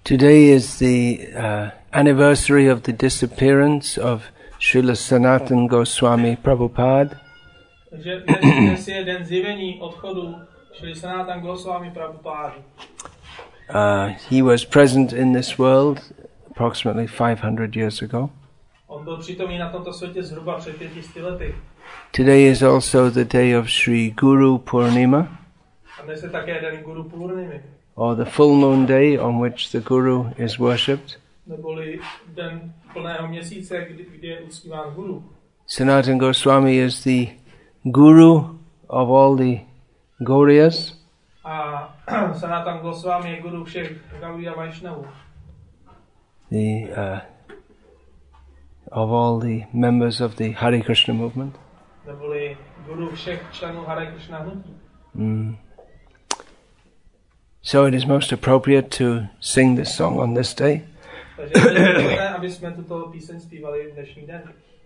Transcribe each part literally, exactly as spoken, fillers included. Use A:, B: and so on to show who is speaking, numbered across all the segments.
A: Today is the uh, anniversary of the disappearance of Srila Sanatana Goswami Prabhupada.
B: Takže dnes je den zjevení odchodu Srila Sanatana Goswami Prabhupada.
A: Uh, he was present in this world approximately five hundred years ago.
B: On byl přítomný na tomto světě zhruba před pěti sty lety.
A: Today is also the day of Sri Guru Purnima,
B: A dnes je také den Guru Purnimy,
A: or the full moon day on which the Guru is worshipped.
B: neboli den plného měsíce, kdy, kdy je uctíván Guru.
A: Sanatana Goswami is the Guru of all the Gauriyas.
B: A Sanatana Goswami je Guru všech Gaudiya Vaishnavů.
A: The uh, of all the members of the Hare Krishna movement.
B: Neboli Guru všech členů Hare Krishna hnutí.
A: Mm. So it is most appropriate to sing this song on this day.
B: Takže je vhodné, aby jsme tuto píseň zpívali v dnešní den.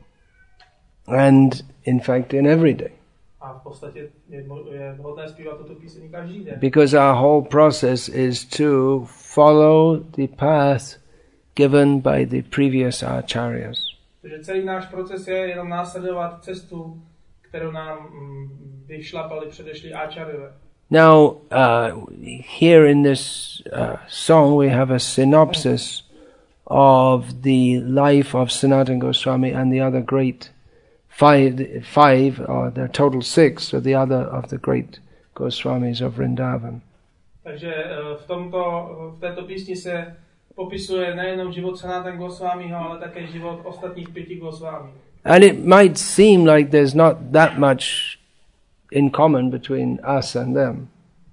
A: And in fact in every day.
B: A v podstatě je, je vhodné zpívat tuto píseň každý den.
A: Because our whole process is to follow the path given by the previous acharyas.
B: Takže celý náš proces je jenom následovat cestu, kterou nám vyšlapali předešlí áčaryové.
A: Now, uh, here in this uh, song we have a synopsis of the life of Sanatana Goswami and the other great five, five or the total six, or the other of the great Goswamis of Vrindavan.
B: Takže v tomto, v této písni se popisuje nejenom život Sanatana Goswamiho, ale také život ostatních pěti Goswami.
A: And it might seem like there's not that much in common between us and them.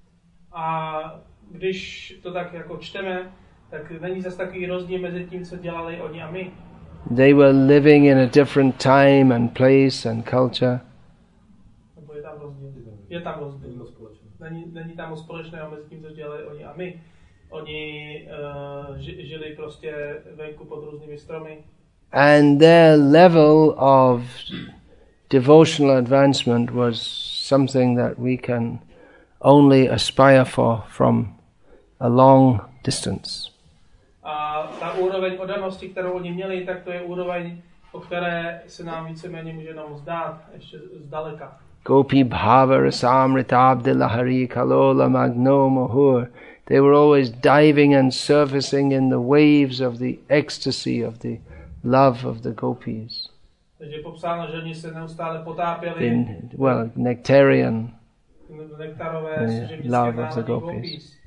B: A když to tak jako čteme, tak není zase takový rozdíl mezi tím, co dělali oni a my.
A: They were living in a different time and place and culture.
B: Nebo je tam rozdíl? Je tam rozdíl. Není, není tam společného mezi tím, co dělali oni a my. Oni uh, žili prostě venku pod různými stromy.
A: And their level of devotional advancement was something that we can only aspire for from a long distance.
B: A ta úroveň oddanosti, kterou oni měli, tak to je úroveň, o které se nám víceméně může jenom zdát, ještě zdaleka.
A: Gopi bhava rasamritabdi lahari kalola magno mohur. They were always diving and surfacing in the waves of the ecstasy of the love of the gopis.
B: Takže je popsáno, že oni se neustále potápěli
A: in well nectarian
B: nektarové
A: uh, love of the gopis.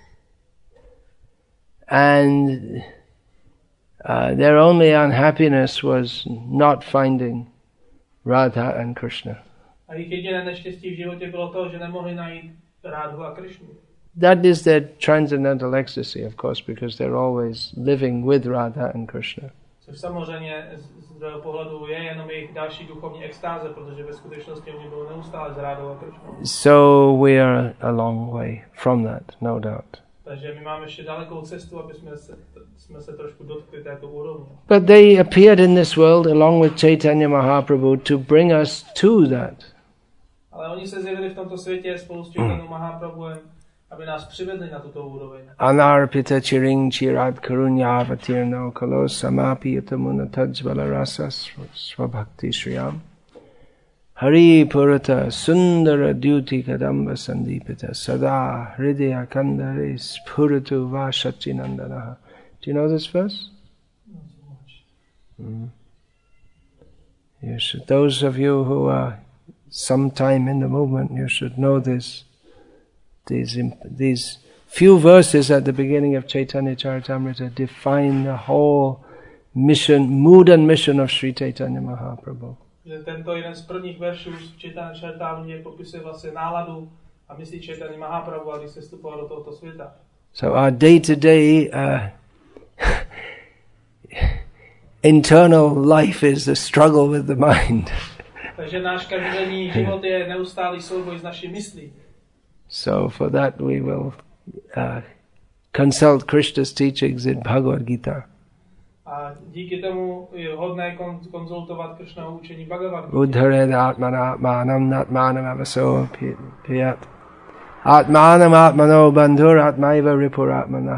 A: And uh, their only unhappiness was not finding Radha and Krishna.
B: A jejich jediné neštěstí v životě bylo to, že nemohli najít Rádhu a Krishnu.
A: That is their transcendental ecstasy, of course, because they're always living with Radha and Krishna.
B: Což samozřejmě z druhého pohledu je jenom jejich další duchovní extáze, protože ve skutečnosti oni byli neustále s Rádhou a Krishnou.
A: So we are a long way from that, no doubt.
B: Takže my máme ještě dalekou cestu, aby jsme se, jsme se trošku dotkli této úrovně.
A: But they appeared in this world along with Chaitanya Mahaprabhu to bring us to that.
B: Ale oni se zjevili v tomto světě spolu s Chaitanya Mahaprabhuem, aby nás přivedli na tuto úroveň.
A: Anarpita chiring chirat karunyavatirno kalo samapiyata munatajvala rasa svabhakti shriyam. Hari purata sundara dyuti kadamba sandipita sada hridaya kandare spuratu vashachinandanaha. Do you know this verse?
B: Not so much.
A: Mm. You should, those of you who are sometime in the movement, you should know this. These these few verses at the beginning of Chaitanya Charitamrita define the whole mission, mood and mission of Sri Chaitanya Mahaprabhu.
B: Že tento jeden z prvních veršů v Chaitanya Charitamrita popisuje vlastně náladu a myslí Chaitanya Mahaprabhu, když se vstupoval do tohoto světa.
A: So our day-to-day uh, internal life is the struggle with the mind.
B: Takže náš každodenní život je neustálý souboj s naší myslí.
A: So for that we will uh, consult Krishna's teachings in Bhagavad Gita.
B: A díky tomu je hodné konzultovat Krishnovo učení Bhagavad Gita.
A: Uddhared atmana atmanam natmanam avaso piyat. Atmanam atmano bandhur atmaiva ripur atmanaha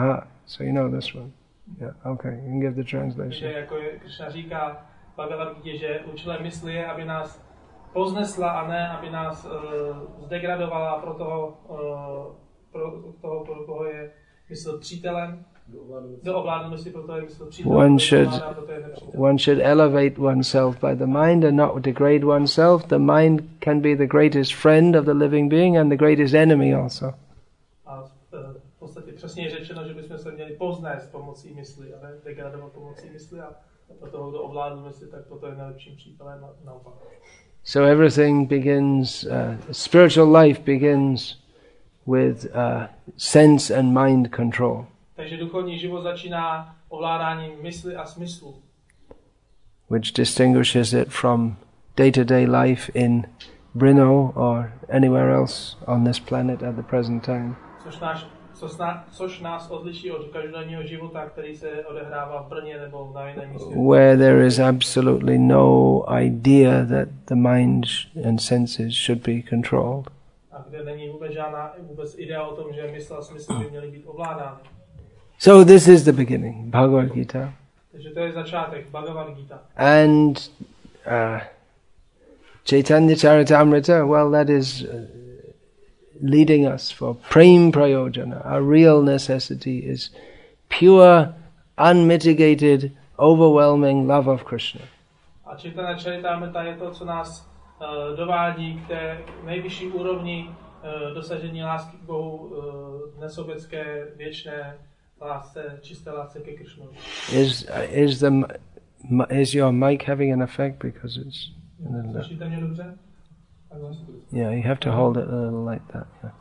A: So you know this one. Yeah, okay, you can give the translation.
B: Že jako Krishna říká v Bhagavad Gita, že účelem mysli je, aby nás poznesla a ne, aby nás uh, zdegradovala, pro toho, uh, pro toho, pro koho je mysl přítelem. Do ovládnu mysli, pro toho je mysl přítelem.
A: One should, one should elevate oneself by the mind and not degrade oneself. The mind can be the greatest friend of the living being and the greatest enemy also.
B: A v podstatě přesně je řečeno, že bychom se měli poznést pomocí mysli a ne degradovat pomocí mysli a pro toho, kdo ovládnu mysli, tak toto je nejlepším přítelem naopak.
A: So everything begins, uh, spiritual life begins with uh, sense and mind control.
B: Takže duchovní život začíná ovládáním mysli a smyslu.
A: Which distinguishes it from day-to-day life in Brno or anywhere else on this planet at the present time.
B: Což, náš, což, ná, což nás odliší od každodenního života, který se odehrává v Brně nebo na jiném místě.
A: Where there is absolutely no idea that the mind and senses should be controlled.
B: A kde není vůbec žádná vůbec idea o tom, že mysl a smysl by měly být ovládány.
A: So this is the beginning, Bhagavad Gita.
B: Takže to je začátek, Bhagavad Gita.
A: And uh, Chaitanya Charitamrita, well, that is uh, leading us for prem prayojana. Our real necessity is pure, unmitigated, overwhelming love of Krishna.
B: A Chaitanya Charitamrita je to, co nás uh, dovádí k té nejvyšší úrovni uh, dosažení lásky k Bohu, uh, nesobecké, věčné lásce, čisté lásce ke Krishnovi. Is
A: is the is your mic having an effect because it's
B: Slyšíte mě dobře?
A: Yeah, you have to hold it a little like that. Yeah.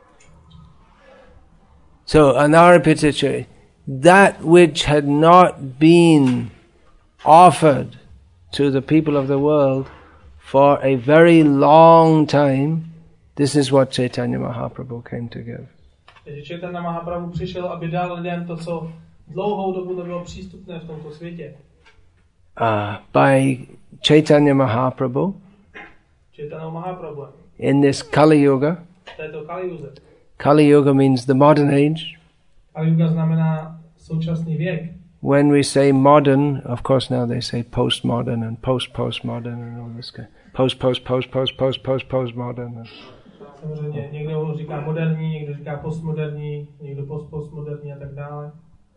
A: So Anarapitacha, that which had not been offered to the people of the world for a very long time, this is what Chaitanya Mahaprabhu came to give.
B: Takže Chaitanya Mahaprabhu přišel, aby dal lidem to, co dlouhou dobu nebylo přístupné v tomto světě.
A: Uh, by Chaitanya Mahaprabhu,
B: Chaitanya Mahaprabhu,
A: in this Kali Yuga.
B: Této Kali Yuga.
A: Kali Yuga means the modern age.
B: Kali Yuga znamená současný věk.
A: When we say modern, of course now they say postmodern and post-postmodern and all this kind. Post, post, post, post, post, post, postmodern.
B: Samozřejmě, někdo říká moderní, někdo říká postmoderní, někdo post-postmoderní a tak dále.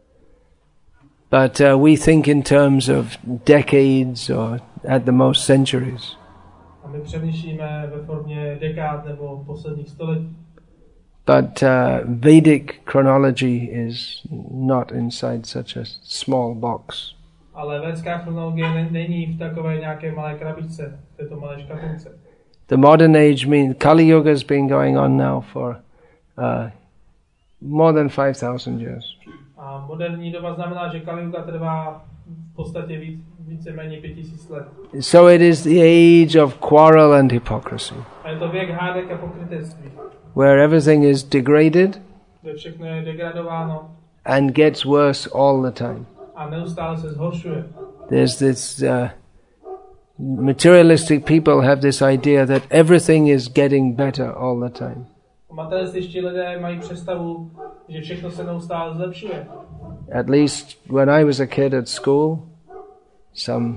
A: But uh, we think in terms of decades or at the most centuries.
B: A my přemýšlíme ve formě dekád nebo posledních století.
A: But uh, Vedic chronology is not inside such a small box.
B: Ale védská chronologie není v takové nějaké malé krabičce, v této malé škatulce.
A: The modern age means Kali Yuga has been going on now for uh, more than five thousand years.
B: A moderní doba znamená, že Kali Yuga trvá v podstatě víc, víceméně pět tisíc let.
A: So it is the age of quarrel and hypocrisy.
B: A je to věk hádek a pokrytectví.
A: Where everything is degraded.
B: Kde všechno je degradováno.
A: And gets worse all the time.
B: A neustále se zhoršuje.
A: There's this uh, materialistic people have this idea that everything is getting better all the time.
B: Materialističtí lidé mají představu, že všechno se neustále zlepšuje.
A: At least when I was a kid at school, some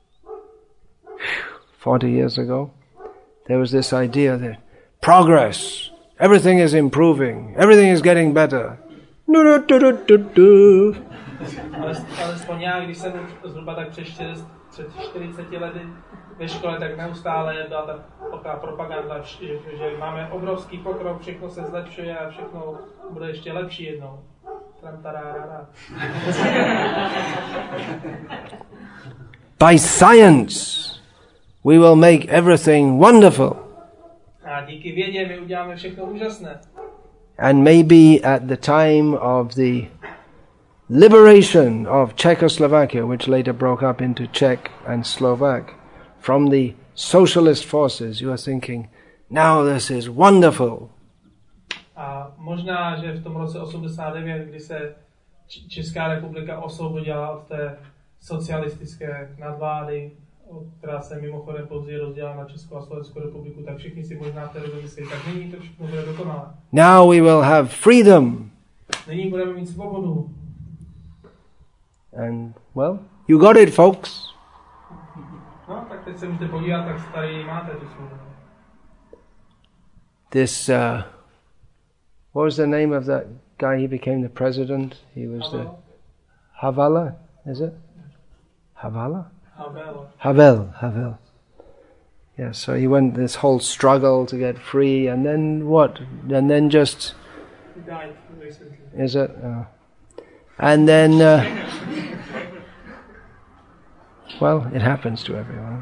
A: forty years ago, there was this idea that progress, everything is improving, everything is getting better.
B: Alespoň já, když jsem zhruba tak před čtyřiceti lety ve škole, tak neustále byla ta taková propaganda, že, že máme obrovský pokrok, všechno se zlepšuje a všechno bude ještě lepší jednou.
A: By science, we will make everything wonderful.
B: A díky vědě my uděláme všechno úžasné.
A: And maybe at the time of the liberation of Czechoslovakia, which later broke up into Czech and Slovak, from the socialist forces, you are thinking, now this is wonderful.
B: A možná, že v tom roce osmdesát devět, kdy se Česká republika osvobodila od té socialistické nadvlády, která se mimochodem později rozdělala na Českou a Slovenskou republiku, tak všichni si možná v té době myslí, tak nyní to všechno bude dokonalé.
A: Now we will have freedom.
B: Nyní budeme mít svobodu.
A: And, well, you got it, folks.
B: No, tak teď se můžete podívat, tak tady máte tu svobodu.
A: This, uh, what was the name of that guy? He became the president. He was
B: Havel.
A: the Havala, is it? Havala?
B: Havel.
A: Havel, Havel. Yeah, so he went this whole struggle to get free, and then what? And then just...
B: He died recently.
A: Is it? Oh. And then... Uh, well, it happens to everyone.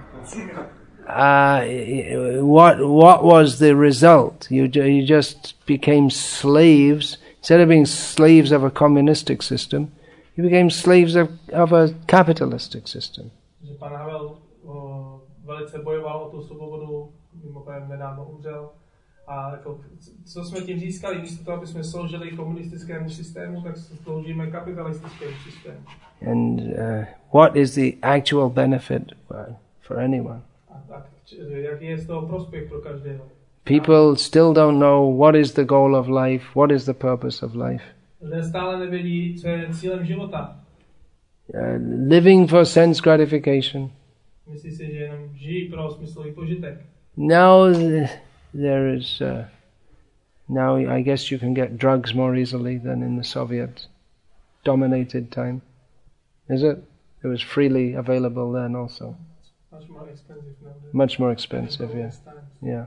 A: Uh, what what was the result? You you just became slaves. Instead of being slaves of a communistic system, you became slaves of, of a capitalistic system.
B: Že pan Havel o, velice bojoval o tu svobodu, mimochodem nedávno umřel. A jako, co jsme tím získali? Místo toho, aby jsme sloužili komunistickému systému, tak sloužíme kapitalistickému systému.
A: And uh, what is the actual benefit for, for anyone?
B: A tak, jaký je z toho prospěch pro každého?
A: People still don't know what is the goal of life, what is the purpose of life.
B: Lidé stále nevědí, co je cílem života.
A: Uh, living for sense gratification.
B: Myslí si, že jenom žijí pro smyslový požitek.
A: Now th- there is, uh, now I guess you can get drugs more easily than in the Soviet dominated time. Is it? It was freely available then also.
B: Much more expensive now.
A: Much more expensive, yeah. Yeah.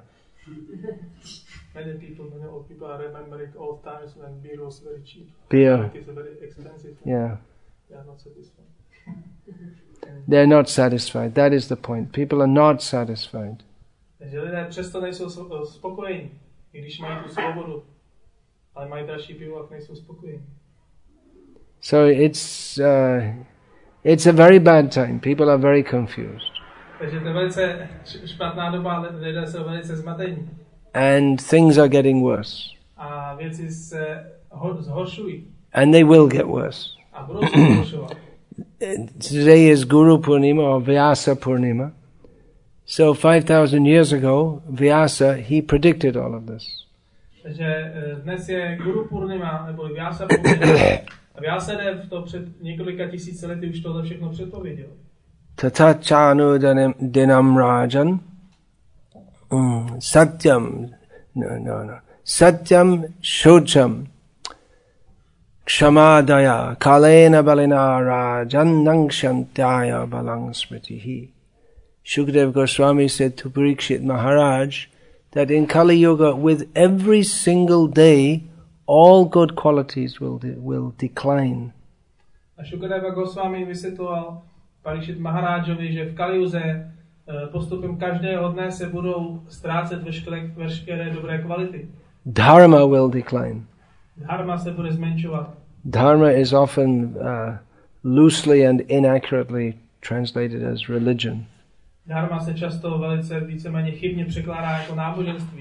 B: Many people, many old people are remembering old times when beer was very cheap.
A: Beer.
B: It is very expensive.
A: Yeah.
B: They are not satisfied.
A: They're not satisfied. That is the point. People are not satisfied.
B: Takže lidé přesto nejsou spokojení, i když mají tu svobodu, ale mají dražší pivo a nejsou spokojení.
A: So it's uh, it's a very bad time. People are very confused.
B: Takže to je velice špatná doba, lidé jsou velice zmatení.
A: And things are getting worse.
B: A věci se ho- zhoršují.
A: And they will get worse.
B: A budou se zhoršovat.
A: Today is Guru Purnima or Vyasa Purnima. So five thousand years ago, Vyasa, he predicted all of this.
B: Takže dnes je Guru Purnima, nebo Vyasa Purnima. A Vyasadev to před několika tisíci lety už tohle všechno předpověděl.
A: Tatachanu dinam rajan mm, satyam no no no satyam shocham kshamadaya kalena balina rajan nangshantaya balang smritihi. Shukdev Goswami said to Parikshit Maharaj that in Kali Yuga, with every single day, all good qualities will de- will decline.
B: A Shukadeva Goswami vysvětloval Parikshit Maharájovi, že v Kaliuze postupem každého dne se budou ztrácet veškeré, veškeré dobré kvality.
A: Dharma will decline.
B: Dharma se bude zmenšovat.
A: Dharma is often uh, loosely and inaccurately translated as religion.
B: Dharma se často velice víceméně chybně překládá jako náboženství.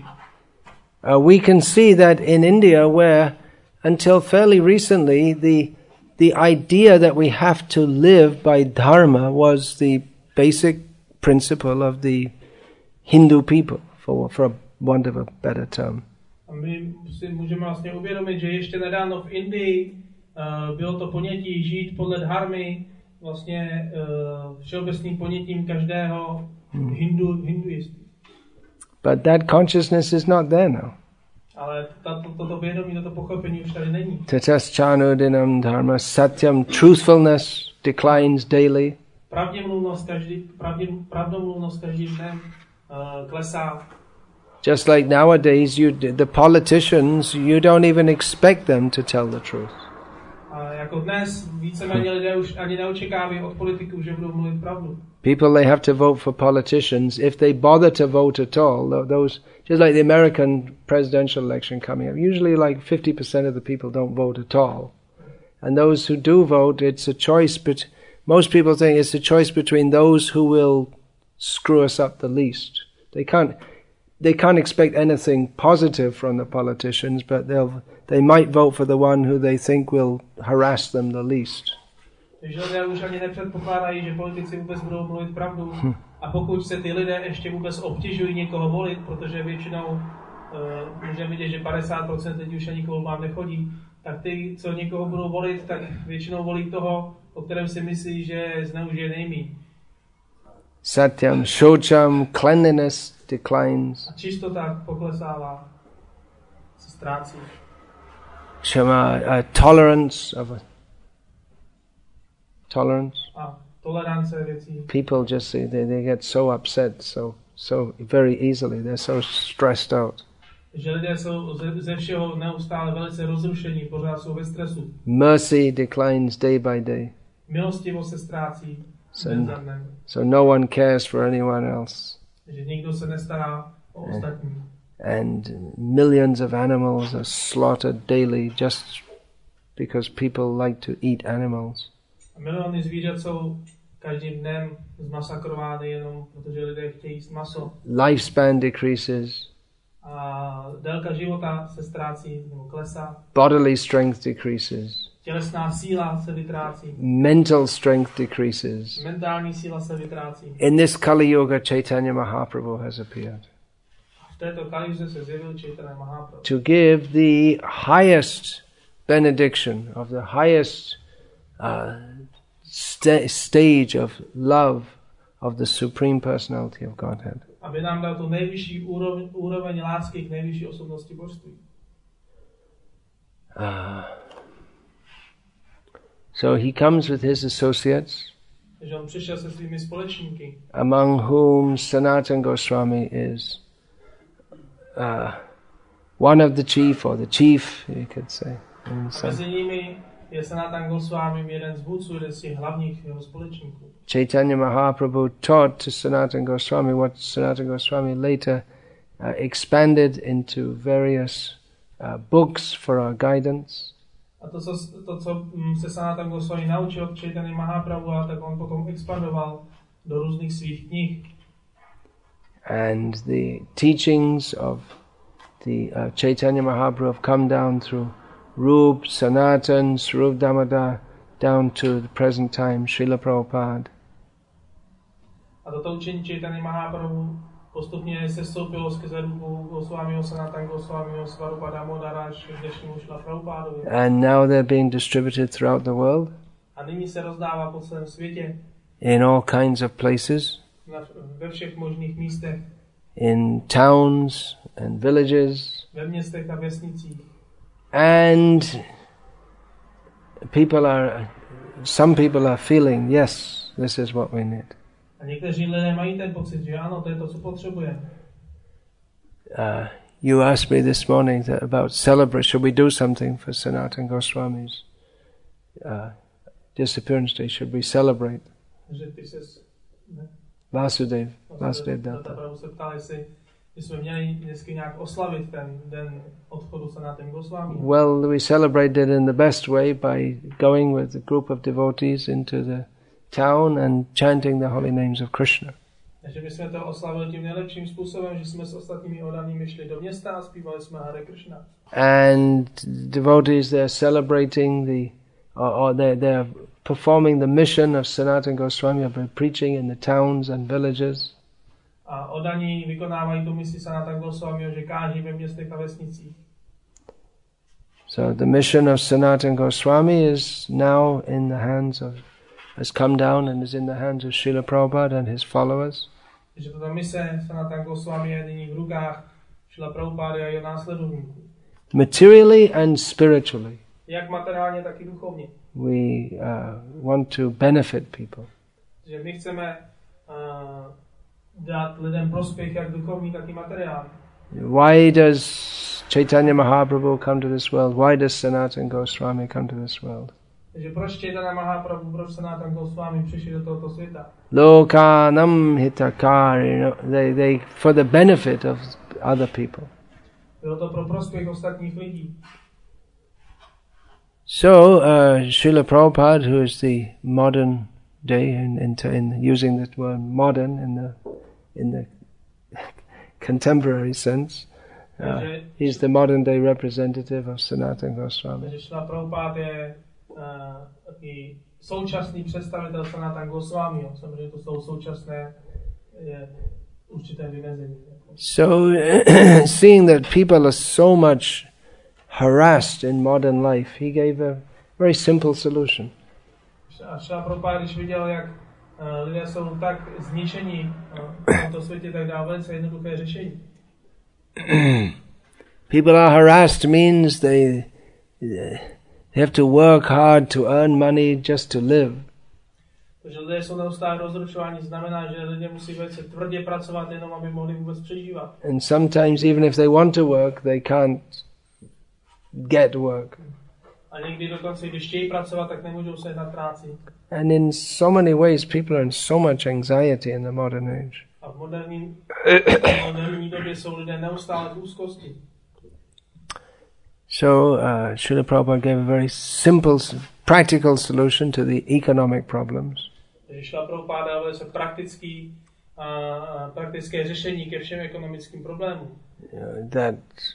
A: Uh, we can see that in India, where until fairly recently the the idea that we have to live by dharma was the basic principle of the Hindu people, for for want of a better term.
B: A my si můžeme vlastně uvědomit, že ještě nedávno v Indii uh, bylo to ponětí žít podle dharmy vlastně uh, všeobecným ponětím každého hmm. hindu, hinduisty.
A: But that consciousness is not there now.
B: Ale tato, toto vědomí, toto pochopení už tady není.
A: Tataschanu dinam dharma satyam, truthfulness declines daily.
B: Pravděmluvnost každý, pravdě, pravdomluvnost každým dnem uh, klesá.
A: Just like nowadays, you the politicians, you don't even expect them to tell the truth.
B: A jako dnes víceméně lidé už ani neočekávají od politiků, že budou mluvit pravdu.
A: People, they have to vote for politicians. If they bother to vote at all, those, just like the American presidential election coming up, usually like fifty percent of the people don't vote at all. And those who do vote, it's a choice, but most people think it's a choice between those who will screw us up the least. They can't, they can't expect anything positive from the politicians, but they'll, they might vote for the one who they think will harass them the least.
B: Takže lidé už ani nepředpokládají, že politici vůbec budou mluvit pravdu. Hm. A pokud se ty lidé ještě vůbec obtěžují někoho volit, protože většinou uh, můžeme vidět, že padesát procent lidí už ani k volbám nechodí, tak ty, co někoho budou volit, tak většinou volí toho, o kterém si myslí, že zneužije nejmíň.
A: Satyam, shocham, cleanliness declines.
B: A čistota poklesává, se ztrácí.
A: Shama, uh, tolerance of a, tolerance.
B: A tolerance věcí.
A: People just say they, they get so upset so so very easily. They're so stressed out.
B: Že lidé jsou ze, ze všeho neustále velice rozrušení, pořád jsou ve stresu.
A: Mercy declines day by day.
B: Milostivost se ztrácí
A: So,
B: den za dnem.
A: so no one cares for anyone else.
B: Že nikdo se nestará o ostatní.
A: And millions of animals are slaughtered daily just because people like to eat animals.
B: A miliony zvířat jsou každým dnem zmasakrovány jenom protože lidé chtějí jíst maso.
A: Lifespan decreases.
B: A délka života se ztrácí nebo klesá.
A: Bodily strength decreases.
B: Tělesná síla se vytrácí.
A: Mental strength decreases.
B: Mentální síla se vytrácí.
A: In this Kali Yuga, Chaitanya Mahaprabhu has appeared
B: V této kalijuze se zjevil Chaitanya Mahaprabhu.
A: to give the highest benediction of the highest uh, st- stage of love of the Supreme Personality of Godhead.
B: Aby nám dal tu nejvyšší úroveň, úroveň lásky k nejvyšší osobnosti božství.
A: Uh, so he comes with his associates,
B: Takže on přišel se svými společníky,
A: among whom Sanatana Goswami is uh, one of the chief, or the chief, you could say. in
B: a
A: some-
B: mezi nimi je Sanatana Goswami jeden z vůdců, jeden z těch hlavních jeho společníků.
A: Chaitanya Mahaprabhu taught to Sanatana Goswami what Sanatana Goswami later uh, expanded into various uh, books for our guidance.
B: A to, co, to, co mm, se Sanatana Goswami naučil od Chaitanya Mahaprabhu, tak on potom expandoval do různých svých knih.
A: And the teachings of the uh, Chaitanya Mahaprabhu have come down through Rup, Sanatan, Swarup Damodar, down to the present time, Srila Prabhupada.
B: A toto učení Chaitanya Mahaprabhu postupně se stoupilo skrze ruku Goswamiho, Sanatana Goswamiho, Swarupa Damodara až k dnešnímu Srila Prabhupádovi.
A: And now they're being distributed throughout the world
B: A nyní se rozdává po celém světě,
A: in all kinds of places,
B: na, ve všech možných místech,
A: in towns and villages.
B: ve městech a vesnicích.
A: And people are, some people are feeling, yes, this is what we need.
B: A někteří lidé mají ten pocit, že ano, to je to, co potřebujeme.
A: Uh, you asked me this morning that about celebrate, should we do something for Sanatana Goswami's uh, disappearance day? Should we celebrate?
B: Že ty ses, ne?
A: Vasudev, Vasudev
B: Data
A: Datta.
B: Prabhu se ptali si, že jsme měli dnesky nějak oslavit ten den odchodu Sanatana Goswami.
A: Well, we celebrated in the best way by going with a group of devotees into the town and chanting the holy names of Krishna.
B: Takže my jsme to oslavili tím nejlepším způsobem, že jsme s ostatními odanými šli do města a zpívali jsme Hare Krishna.
A: And devotees, they're celebrating the, or, or they're, they're performing the mission of Sanatana Goswami by preaching in the towns and villages.
B: A odaní vykonávají tu misi Sanatana Goswamiho, že káží ve městech a vesnicích.
A: So the mission of Sanatana Goswami is now in the hands of, has come down and is in the hands of Srila Prabhupada and his followers.
B: Takže tato mise Sanatana Goswami je nyní v rukách Srila Prabhupády a jeho následovníků.
A: Materially and spiritually,
B: Jak materiálně, tak i duchovně.
A: we uh, want to benefit people.
B: Takže my chceme uh, dát lidem prospěch jak duchovní, tak i materiální.
A: Why does Chaitanya Mahaprabhu come to this world? Why does Sanatana Goswami come to this world?
B: Takže proč Chaitanya Mahaprabhu, proč Sanatana Goswami přišli do tohoto světa?
A: Lokanam hitakari, you know, they, they, for the benefit of other people.
B: Bylo to pro prospěch ostatních lidí.
A: So, uh, Srila Prabhupada, who is the modern day, in, in, in using that word modern in the in the contemporary sense, uh, he's the modern day representative of Sanatana Goswami.
B: Takže Srila Prabhupada je uh, takový současný představitel Sanatana Goswamiho. Samozřejmě to jsou současné je určité vymezení.
A: So, seeing that people are so much harassed in modern life, he gave a very simple solution.
B: A Šrila Prabhupáda, když viděl, jak uh, lidé jsou tak zničení uh, v tomto světě, tak dá velice jednoduché řešení.
A: People are harassed means they, they have to work hard to earn money just to live.
B: Takže lidé jsou neustále rozrušováni, znamená, že lidé musí velice tvrdě pracovat, jenom aby mohli vůbec přežívat.
A: And sometimes even if they want to work, they can't get work.
B: A někdy dokonce, když chtějí pracovat, tak nemůžou se na práci.
A: And in so many ways people are in so much anxiety in the modern age.
B: A v moderní, moderní době jsou lidé neustále v úzkosti.
A: So uh, Srila Prabhupada gave a very simple, practical solution to the economic problems.
B: Takže Šrila Prabhupada dal velice praktický, uh, praktické řešení ke všem ekonomickým problémům.
A: Uh, that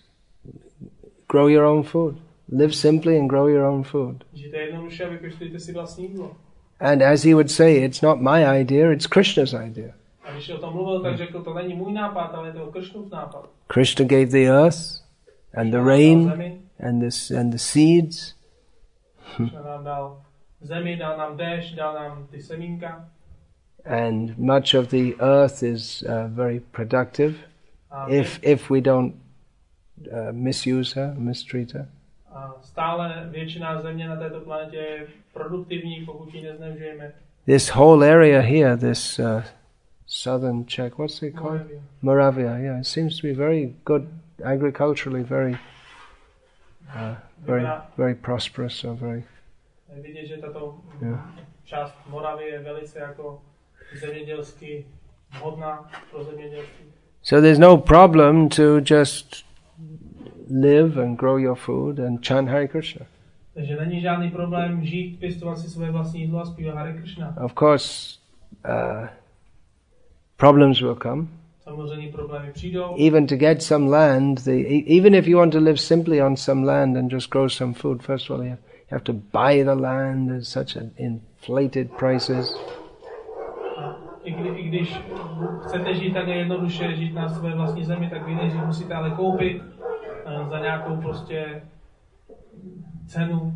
A: grow your own food. Live simply and grow your own food.
B: Žijte jednoduše a vypěstujte si vlastní jídlo.
A: And as he would say, it's not my idea, it's Krishna's idea.
B: A když o tom mluvil, tak řekl, to není můj nápad, ale je to Krishnův nápad.
A: Krishna gave the earth and the rain and the, and the seeds.
B: Krishna nám dal zemi, dal nám déšť, dal nám ty semínka.
A: And much of the earth is uh, very productive if if we don't uh, misuse her, mistreat her.
B: A stále většina země na této planetě je produktivní, pokud ji nezneužijeme.
A: This whole area here, this uh, southern Czech, what's it called?
B: Moravia.
A: Moravia, yeah, it seems to be very good agriculturally, very, uh, very, very prosperous, so very.
B: Vidět, že tato
A: yeah.
B: část Moravy je velice jako zemědělsky vhodná pro zemědělství.
A: So there's no problem to just live and grow your food and chant Hare Krishna.
B: Takže není žádný problém žít, pěstovat si své vlastní jídlo a zpívat Hare Krishna.
A: Of course, uh, problems will come.
B: Samozřejmě problémy přijdou.
A: Even to get some land, the, even if you want to live simply on some land and just grow some food, first of all you have, you have to buy the land. There's such an inflated prices.
B: A i, kdy, I když chcete žít takhle jednoduše, žít na své vlastní zemi, tak vy než musíte ale koupit uh, za nějakou prostě cenu.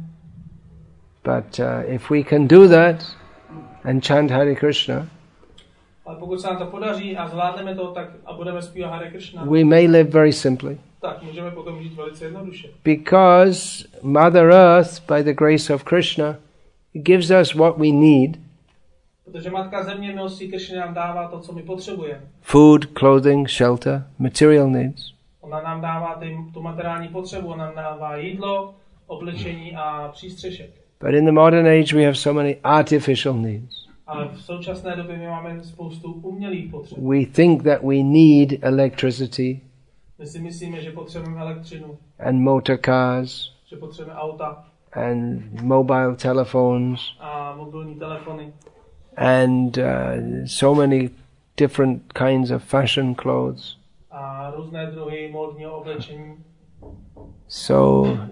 A: But uh, if we can do that and chant Hare Krishna,
B: ale pokud se nám to podaří a zvládneme to, tak a budeme zpívat Hare Krishna,
A: we may live very simply.
B: Tak můžeme potom žít velice jednoduše.
A: Because Mother Earth, by the grace of Krishna, gives us what we need.
B: Protože Matka Země milostí Krishna nám dává to, co my potřebujeme.
A: Food, clothing, shelter, material needs.
B: Ona nám dává ty, tu materiální potřebu, ona nám dává jídlo, oblečení a přístřešek.
A: But in the modern age we have so many artificial needs.
B: Ale v současné době my máme spoustu umělých potřeb.
A: We think that we need electricity.
B: My si myslíme, že potřebujeme elektřinu.
A: And motor cars.
B: Že potřebujeme auta.
A: And mobile telephones.
B: A mobilní telefony.
A: And uh, so many different kinds of fashion clothes.
B: A různé druhy módního oblečení.
A: So, uh,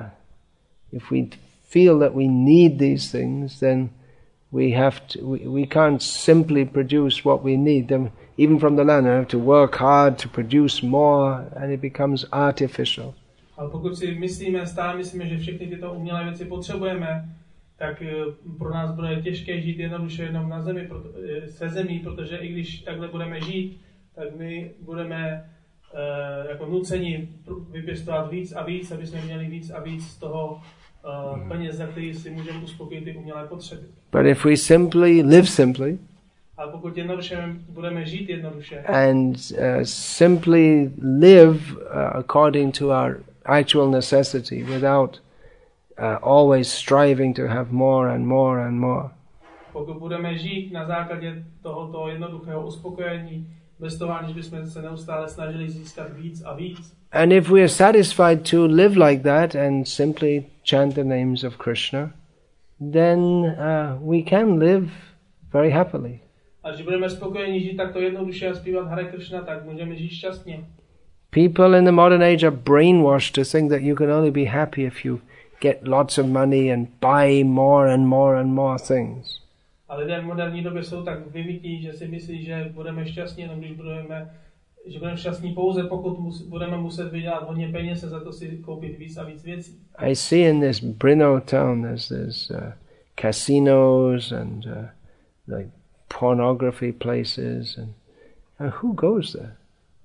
A: if we feel that we need these things, then we have to. We, we can't simply produce what we need. Then, even from the land, we have to work hard to produce more, and it becomes artificial.
B: Ale pokud si myslíme, stále myslíme, že všechny tyto umělé věci potřebujeme, tak pro nás bude těžké žít jednoduše jenom na zemi, proto, se zemí, protože i když takhle budeme žít, tak my budeme uh, jako nuceni vypěstovat víc a víc, aby jsme měli víc a víc z toho uh, peněz, za který si můžeme uspokojit ty umělé potřeby.
A: But if we simply live simply,
B: ale pokud jednoduše budeme žít jednoduše,
A: and uh, simply live uh, according to our actual necessity, without uh, always striving to have more and more and more.
B: Pokud budeme žít na základě tohoto jednoduchého uspokojení, bez toho, aniž bychom se neustále snažili získat víc a víc.
A: And if we are satisfied to live like that and simply chant the names of Krishna, then uh, we can live very happily.
B: A když budeme spokojeni žít takto jednoduše a zpívat Hare Krishna, tak můžeme žít šťastně.
A: People in the modern age are brainwashed to think that you can only be happy if you get lots of money and buy more and more and more things.
B: A lidé v moderní době jsou tak vymytí, že si myslí, že budeme šťastní, jenom když budeme, že budeme šťastní pouze, pokud mus, budeme muset vydělat hodně peněz a za to si koupit víc a víc věcí.
A: I see in this Brno town there's this uh, casinos and uh, like pornography places, and, and who goes there?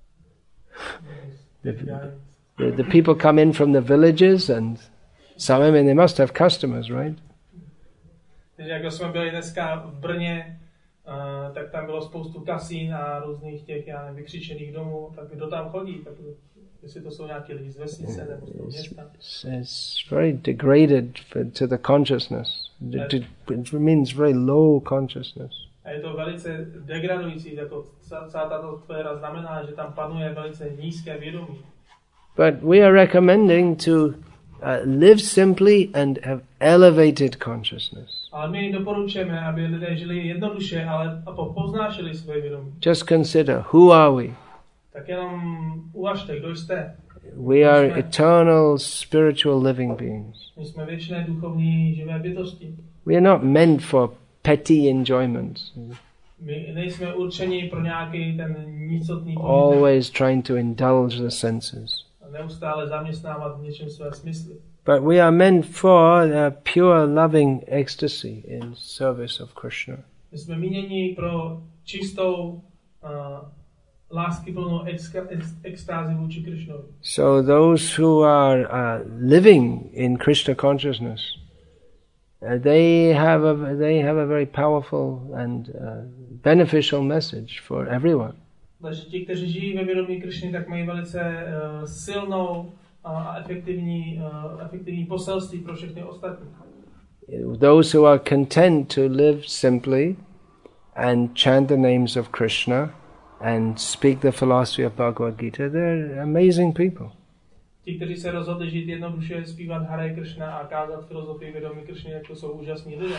A: The, the, the people come in from the villages, and some, I mean, they must have customers, right?
B: Takže jak jsme byli dneska v Brně, uh, tak tam bylo spoustu kasín a různých těch, já nevím, vykřičených domů, tak kdo tam chodí, tak jestli to jsou nějaký lidi z vesnice nebo z toho města.
A: It's very degraded for, to the consciousness. It, it means very low consciousness.
B: A je to velice degradující, jako celá tato sféra znamená, že tam panuje velice nízké vědomí.
A: But we are recommending to uh, live simply and have elevated consciousness.
B: Ale my doporučujeme, aby lidé žili jednoduše, ale povznášeli své vědomí.
A: Just consider, who are we?
B: Tak jenom uvažte, kdo jste.
A: We are eternal spiritual living beings.
B: My jsme věčné duchovní živé bytosti.
A: We are not meant for petty enjoyment.
B: My nejsme určeni pro nějaký ten nicotný požitek.
A: Always trying to indulge the senses.
B: Neustále zaměstnávat v něčem své smysly.
A: But we are meant for a pure loving ecstasy in service of Krishna.
B: My jsme míněni pro čistou uh, láskyplnou extázi vůči Krishnovi.
A: So those who are uh, living in Krishna consciousness, uh, they have a they have a very powerful and uh, beneficial message for everyone.
B: Takže ti, kteří žijí ve vědomí Krishny, tak mají velice uh, silnou a efektivní, uh, efektivní poselství pro všechny ostatní.
A: Those who are content to live simply and chant the names of Krishna and speak the philosophy of Bhagavad Gita, they're amazing people.
B: Ti, kteří se rozhodli žít jednoduše, zpívat Hare Krishna a kázat filozofii vědomí Krishny, jako jsou úžasní lidé.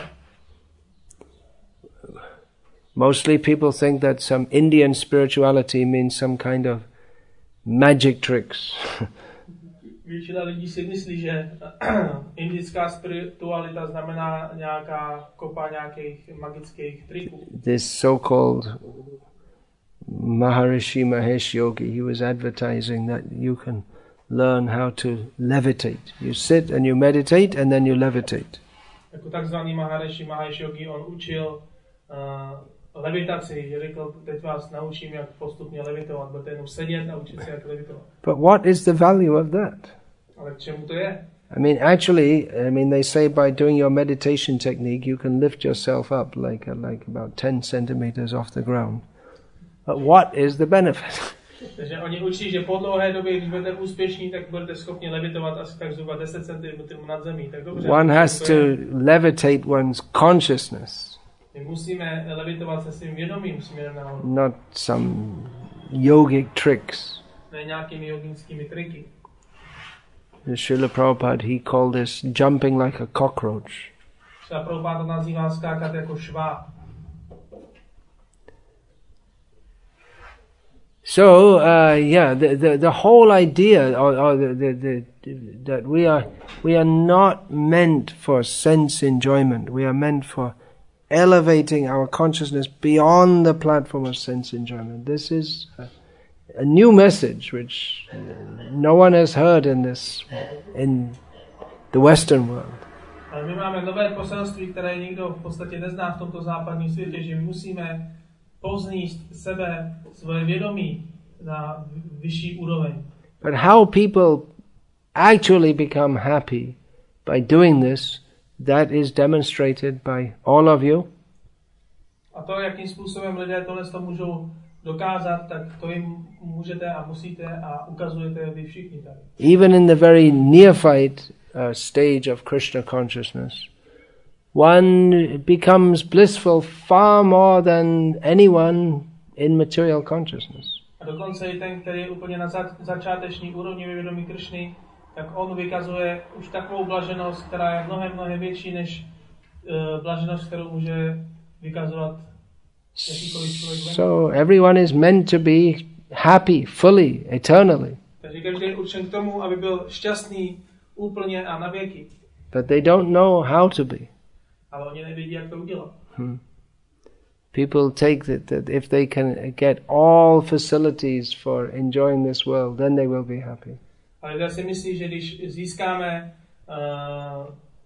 A: Mostly people think that some Indian spirituality means some kind of magic tricks.
B: Většina lidí si myslí, že indická spiritualita znamená nějaká kopa nějakých magických triků.
A: This so-called Maharishi Mahesh Yogi, he was advertising that you can learn how to levitate. You sit and you meditate and then you levitate.
B: Jako takzvaný Maharishi Mahesh Yogi, on učil uh, levitaci, že řekl, teď vás naučím, jak postupně levitovat, budete jenom sedět a učit se, jak levitovat.
A: But what is the value of that?
B: Ale k čemu to je?
A: I mean, actually, I mean, they say by doing your meditation technique, you can lift yourself up like like about ten centimeters off the ground. But what is the benefit?
B: Takže oni učí, že po dlouhé době, když budete úspěšní, tak budete schopni levitovat asi tak zhruba deset centimetrů nad zemí. Tak dobře.
A: One has to levitate one's consciousness.
B: My musíme levitovat se svým vědomím směrem nahoru.
A: Not some yogic tricks.
B: Ne nějakými jogickými triky.
A: Srila Prabhupada, he called this jumping like a cockroach.
B: Srila Prabhupada to nazývá skákat jako šváb.
A: So, uh, yeah, the, the the whole idea, or, or the, the, the that we are we are not meant for sense enjoyment. We are meant for elevating our consciousness beyond the platform of sense enjoyment. This is a, a new message which no one has heard in this in the Western world.
B: Ale my máme nové poselství, které nikdo v podstatě nezná v tomto západním světě, že musíme pozníst sebe, svoje vědomí na vyšší úroveň.
A: But how people actually become happy by doing this, that is demonstrated by all of you.
B: A to, jakým způsobem lidé tohle to můžou dokázat, tak to jim můžete a musíte a ukazujete vy všichni tady.
A: Even in the very neophyte uh, stage of Krishna consciousness, one becomes blissful far more than anyone in material consciousness.
B: A dokonce i ten, který je úplně na za- začáteční úrovni vědomí Krishny, tak on vykazuje už takovou blaženost, která je mnohem, mnohem větší než uh, blaženost, kterou může vykazovat jakýkoliv člověk.
A: So everyone is meant to be happy, fully, eternally.
B: Takže každý je určen k tomu, aby byl šťastný úplně a na věky.
A: But they don't know how to be.
B: Ale oni nevědí, jak to udělat.
A: Hmm. People take that, that if they can get all facilities for enjoying this world, then they will be happy.
B: Ale lidé si myslí, že když získáme uh,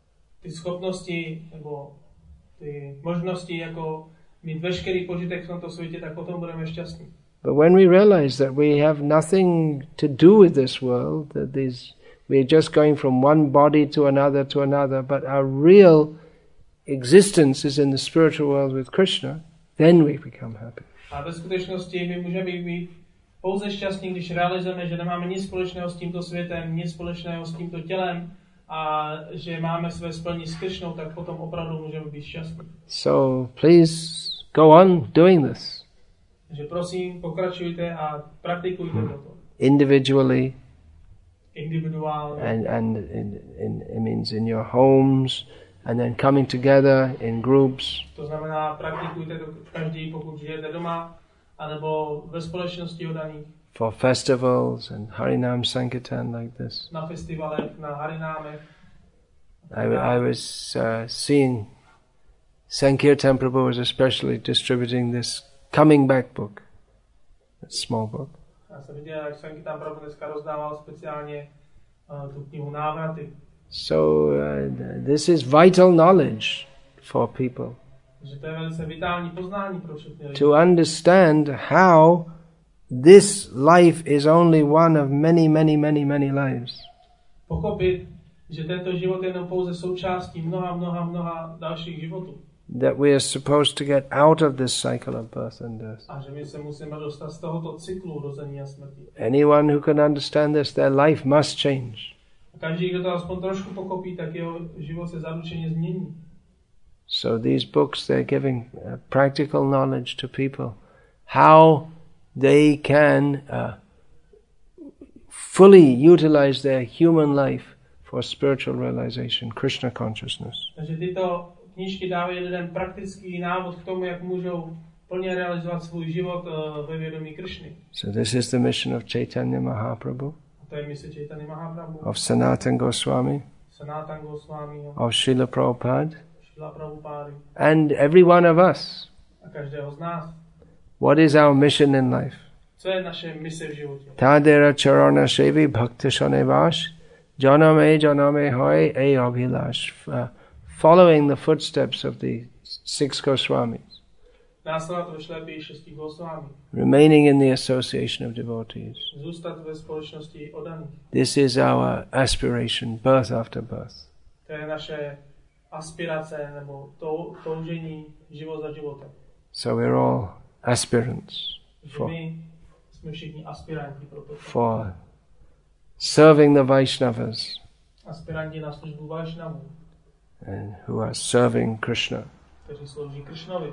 B: ty schopnosti nebo ty možnosti jako mít veškerý požitek v tomto světě, tak potom budeme šťastní.
A: But when we realize that we have nothing to do with this world, that these we're just going from one body to another to another, but our real existence is in the spiritual world with Krishna, then we become happy.
B: A ve skutečnosti my můžeme být pouze šťastní, když realizujeme, že nemáme nic společného s tímto světem, nic společného s tímto tělem a že máme své splnění s Krishnou, tak potom opravdu můžeme být šťastní.
A: So please go on doing this.
B: Takže prosím, pokračujte a praktikujte hmm. toto.
A: Individually.
B: Individuálně.
A: And and in, in it means in your homes. And then coming together in groups.
B: To znamená, praktikujte to každý, pokud žijete doma, anebo ve společnosti oddaných.
A: For festivals and Harinam Sankirtan like this.
B: Na festivalech, na Harinámech.
A: I, I was uh, seeing Sankirtan Prabhu was especially distributing this Coming Back book. A small book.
B: Já jsem viděl, jak Sankirtan Prabhu dneska rozdával speciálně uh, tu knihu Návraty.
A: So uh, this is vital knowledge for people to understand how this life is only one of many, many, many, many lives.
B: Pochopit, že tento život je jenom pouze součástí mnoha, mnoha, mnoha dalších životů.
A: That we are supposed to get out of this cycle of birth and death.
B: A že my se musíme dostat z tohoto cyklu rození a smrti.
A: Anyone who can understand this, their life must change.
B: Každý, kdo to aspoň trošku pochopí, tak jeho život se zaručeně změní.
A: So these books, they're giving uh, practical knowledge to people, how they can uh, fully utilize their human life for spiritual realization, Krishna consciousness.
B: Takže tyto knížky dávají lidem praktický návod k tomu, jak můžou plně realizovat svůj život uh, ve vědomí Krishny.
A: So this is the mission of Chaitanya Mahaprabhu.
B: To je mise Chaitanya Mahaprabhu.
A: Of Sanatana Goswami.
B: Sanatana Goswami.
A: Of Srila Prabhupada.
B: Srila Prabhupada.
A: And every one of us.
B: A každého z nás.
A: What is our mission in life?
B: Co je naše mise v životě?
A: Tadera charana shevi bhakta shanevash janame janame hoy e abhilash. Following the footsteps of the six Goswamis.
B: Následovat ve šlepí šesti Goswami.
A: Remaining in the association of devotees.
B: Zůstat ve společnosti oddaných.
A: This is our aspiration, birth after birth.
B: To je naše aspirace nebo tou, toužení život za životem.
A: So we're all aspirants for,
B: my jsme všichni aspiranti pro to.
A: For serving the Vaishnavas.
B: Aspiranti na službu Vaishnavů.
A: And who are serving Krishna.
B: Kteří slouží Krishnovi.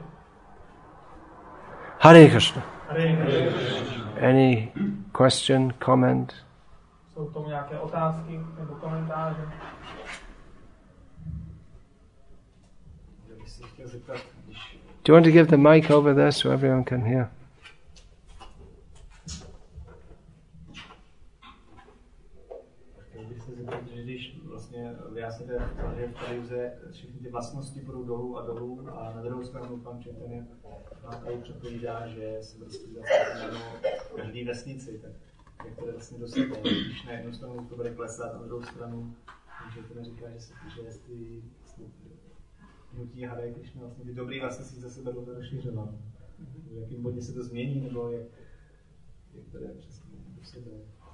A: Hare Krishna.
B: Hare Krishna.
A: Any question, comment?
B: Jsou k tomu nějaké otázky nebo komentáře?
A: Do you want to give the mic over there so everyone can hear?
C: Když vlastně vyjasníte, že v Kaliuze všechny ty vlastnosti budou dolů a dolů a na druhou stranu pan Chaitanya tady předpovídá, že se prostě zase každý vesnici, tak jak to vlastně dosáhne, když na jednu stranu to bude klesat, na druhou stranu Chaitanya říká, že se že ty hnutí Hare Krishna, vlastně ty dobrý vlastnosti zase budou to rozšiřovat. V jakém bodě se to změní, nebo jak, jak to je přesně do sebe.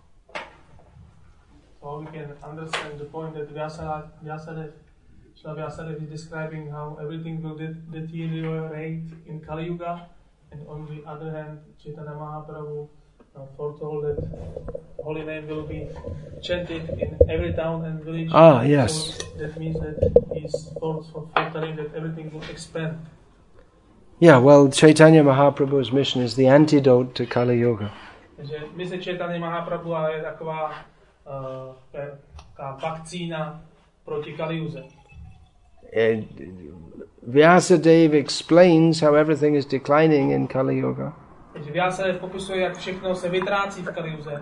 B: So we can understand the point that Vyasadeva, Vyasadeva, Srila Vyasadeva is describing how everything will de- deteriorate in Kali Yuga, and on the other hand, Chaitanya Mahaprabhu uh, foretold that holy name will be chanted in every town and village.
A: Ah, yes.
B: So that means that he's foretelling that everything will expand.
A: Yeah, well, Chaitanya Mahaprabhu's mission is the antidote to Kali Yuga.
B: Takže mise Chaitanya Mahaprabhu je taková Uh, ta vakcína proti Kaliuze.
A: Vyasadeva explains how everything is declining in Kali Yuga.
B: Takže Vyasadeva popisuje, jak všechno se vytrácí v Kaliuze.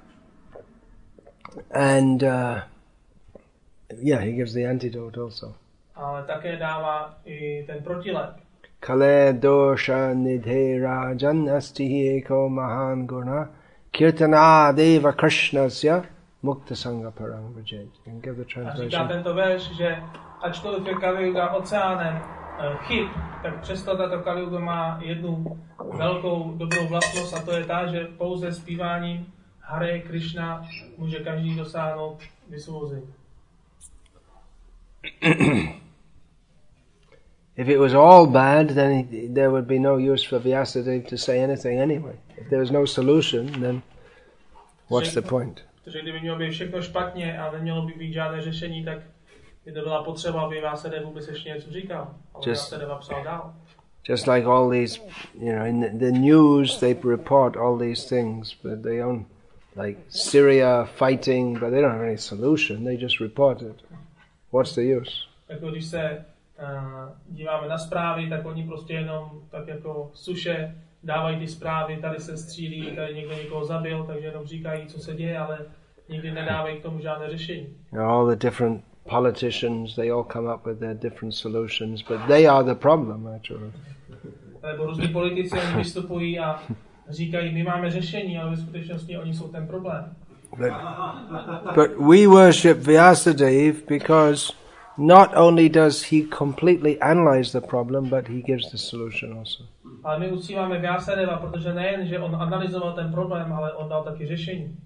A: And uh, yeah, he gives the antidote also.
B: Ale také dává i ten protilek.
A: Kale dosha nidhe rajan astihi eko mahan guna kirtana deva krishnasya Mukta Sangha Parang Vajay. You can give the translation.
B: A říká tento verš, že ačkoliv je Kali Yuga oceánem chyb, tak přesto tato Kali Yuga má jednu velkou dobrou vlastnost a to je ta, že pouze zpíváním Hare Krishna může každý dosáhnout vysvobození.
A: If it was all bad, then it, there would be no use for Vyasadeva to say anything anyway. If there was no solution, then what's the point?
B: Protože kdyby mělo být všechno špatně a nemělo by být žádné řešení, tak by to byla potřeba, aby Vyasadeva vůbec ještě něco říkal. Ale Vyasadeva psal dál.
A: Just like all these, you know, in the, the news they report all these things, but they don't, like Syria fighting, but they don't have any solution. They just report it. What's the use?
B: Jako když se uh, díváme na zprávy, tak oni prostě jenom tak jako suše dávají ty zprávy, tady se střílí, tady někdo někoho zabil, takže jenom říkají, co se děje, ale nikdy nedávají k tomu žádné řešení.
A: All the different politicians, they all come up with their different solutions, but they are the problem, actually.
B: Nebo různí politici, oni vystupují a říkají, my máme řešení, ale ve skutečnosti oni jsou ten problém.
A: But, but we worship Vyasadeva because not only does he completely analyze the problem, but he gives the solution also.
B: Ale my uctíváme Vyasadeva, protože nejen, že on analyzoval ten problém, ale on dal taky řešení.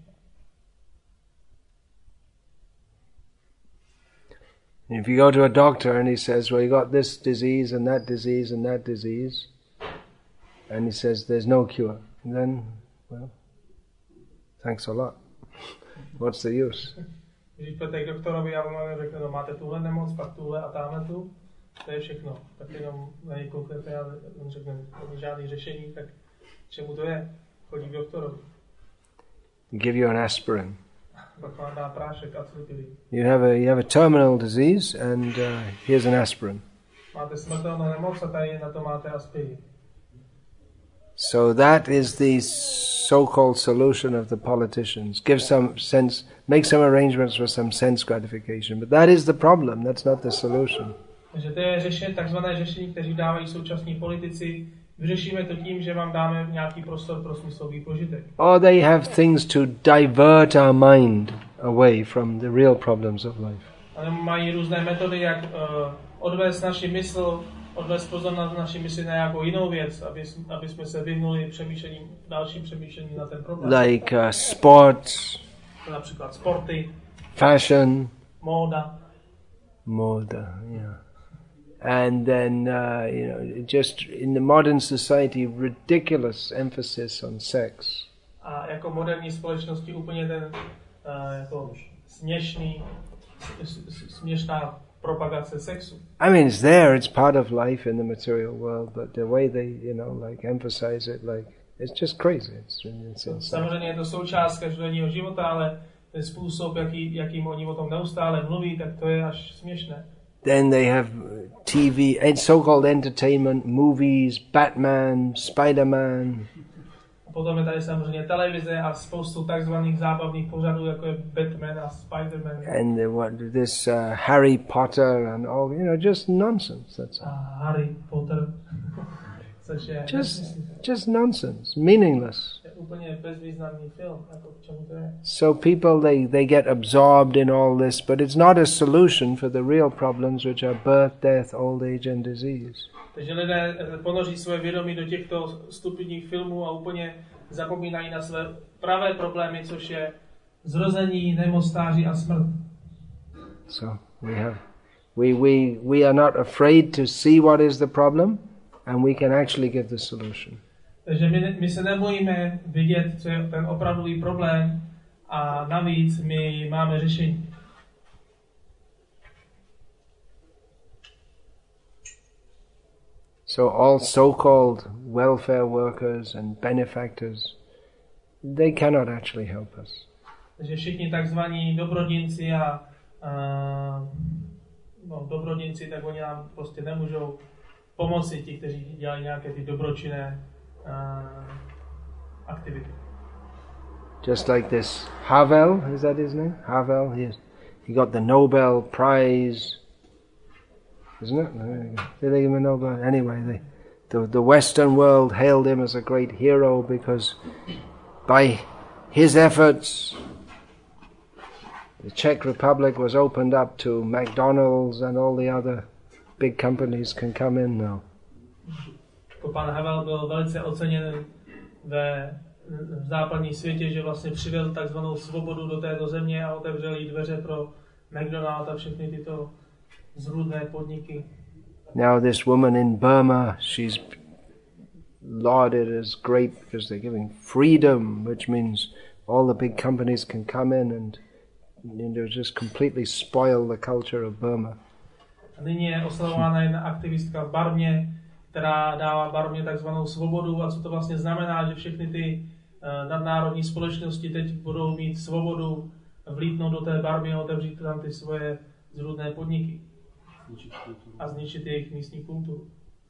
A: If you go to a doctor and he says, well, you got this disease and that disease and that disease, and he says there's no cure, then, well, thanks a lot. What's the use?
B: Když půjdete k doktorovi a vám řekne, no máte tuhle nemoc, pak tuhle a tamhle tu, to je všechno. Tak jenom na něj kouknete a on řekne, není žádný řešení, tak čemu to je? Chodí k doktorovi.
A: Give you an aspirin.
B: Pak vám dá prášek a cviklí.
A: You have a you have a terminal disease and uh, here's an aspirin.
B: Máte smrtelnou nemoc a tady na to máte aspirin.
A: So that is the so-called solution of the politicians. Give some sense, make some arrangements for some sense gratification. But that is the problem, that's not the solution.
B: Takže to je řešení, takzvané řešení, které dávají současní politici. Vyřešíme to tím, že vám dáme nějaký prostor pro smyslový požitek.
A: Or they have things to divert our mind away from the real problems of life.
B: Ale mají různé metody, jak uh, odvést naši mysl, odvést pozornost naši mysli na nějakou jinou věc, aby, aby jsme se vyhnuli přemýšlením, dalším přemýšlením na ten problém.
A: Like uh, sports,
B: například sporty,
A: fashion,
B: móda.
A: Móda, yeah. And then, uh, you know, just in the modern society, ridiculous emphasis on sex.
B: A jako moderní společnosti úplně ten uh, jako směšný, směšná propagace sexu.
A: I mean, it's there, it's part of life in the material world, but the way they, you know, like emphasize it, like, it's just crazy. It's, it's insane.
B: Samozřejmě je to součást každodenního života, ale ten způsob, jaký, jakým oni o tom neustále mluví, tak to je až směšné.
A: Then they have T V, so-called entertainment, movies, Batman, Spider-Man.
B: A potom je tady samozřejmě televize a spoustu takzvaných zábavných pořadů, jako je Batman a Spider-Man.
A: And the, what, this uh, Harry Potter and all, you know, just nonsense. That's all.
B: A Harry Potter, což je
A: just, just nonsense, meaningless.
B: Je úplně bezvýznamný film, jako k čemu to je.
A: So people, they, they get absorbed in all this, but it's not a solution for the real problems, which are birth, death, old age and disease.
B: Takže lidé ponoří své vědomí do těchto stupidních filmů a úplně zapomínají na své pravé problémy, což je zrození, nemoc, stáří a smrt.
A: So we have, we, we, we are not afraid to see what is the problem, and we can actually give the solution.
B: Takže my, my se nebojíme vidět, co je ten opravdový problém, a navíc my máme řešení.
A: So all so-called welfare workers and benefactors, they cannot actually help us.
B: Takže všichni takzvaní dobrodinci a uh, no, dobrodinci, tak oni nám prostě nemůžou pomoci, ti, kteří dělají nějaké ty dobročinné uh, aktivity. Just
A: like this Havel, is that his name? Havel, he, he got the Nobel Prize. Isn't it? Did they give him a Nobel? Anyway, they, the, the Western world hailed him as a great hero because by his efforts the Czech Republic was opened up to McDonald's and all the other big companies can come in now.
B: Pan Havel byl velice oceněn ve v západním světě, že vlastně přivedl takzvanou svobodu do této země a otevřel jí dveře pro McDonald a všechny tyto zrůdné podniky.
A: Now this woman in Burma, she's lauded as great because they're giving freedom, which means all the big companies can come in and you know, just completely spoil the culture of Burma.
B: A nyní je oslavována jedna aktivistka v Barmě, která dává Barmě takzvanou svobodu. A co to vlastně znamená, že všechny ty uh, nadnárodní společnosti teď budou mít svobodu vlítnout do té Barmy a otevřít tam ty svoje zrůdné podniky a zničit jejich místní kulturu.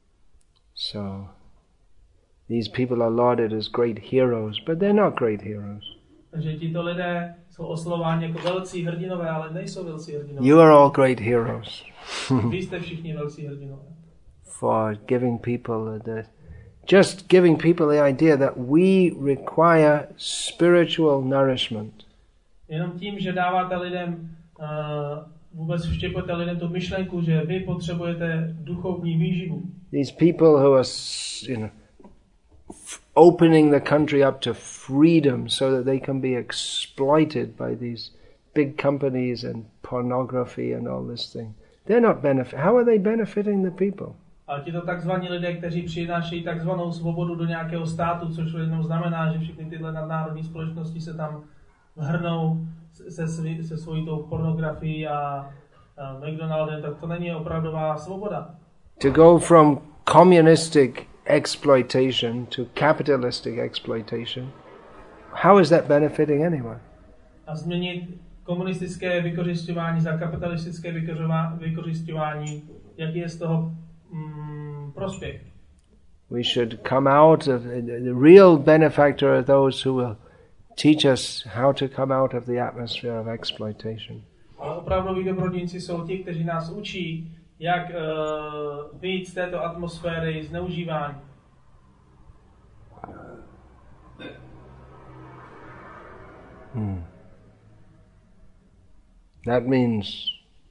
A: So these people are lauded as great heroes, but they're not great heroes.
B: Takže tito lidé jsou oslavováni jako velcí hrdinové, ale nejsou velcí hrdinové.
A: You are all great heroes.
B: Vy jste všichni velcí hrdinové.
A: For giving people the, just giving people the idea that we require spiritual nourishment.
B: Jenom tím, že dáváte lidem, uh, vůbec vštěpujete lidem tu myšlenku, že vy potřebujete duchovní výživu.
A: These people who are, you know, f- opening the country up to freedom so that they can be exploited by these big companies and pornography and all this thing. They're not benefit. How are they benefiting the people?
B: Ale ti to takzvaní lidé, kteří přinášejí takzvanou svobodu do nějakého státu, což jenom znamená, že všechny tyhle nadnárodní společnosti se tam vhrnou se, svý, se svojí tou pornografií a, a McDonaldem, tak to není opravdová svoboda.
A: To go from communistic exploitation to capitalistic exploitation, how is that benefiting anyone?
B: A změnit komunistické vykořisťování za kapitalistické vykořisťování, jaký je z toho mm, prospěch?
A: We should come out of the real benefactor are those who will teach us how to come out of the atmosphere of exploitation.
B: Ale opravdoví dobrodníci jsou ti, kteří nás učí, jak uh, vyjít z této atmosféry zneužívání.
A: Hmm. That means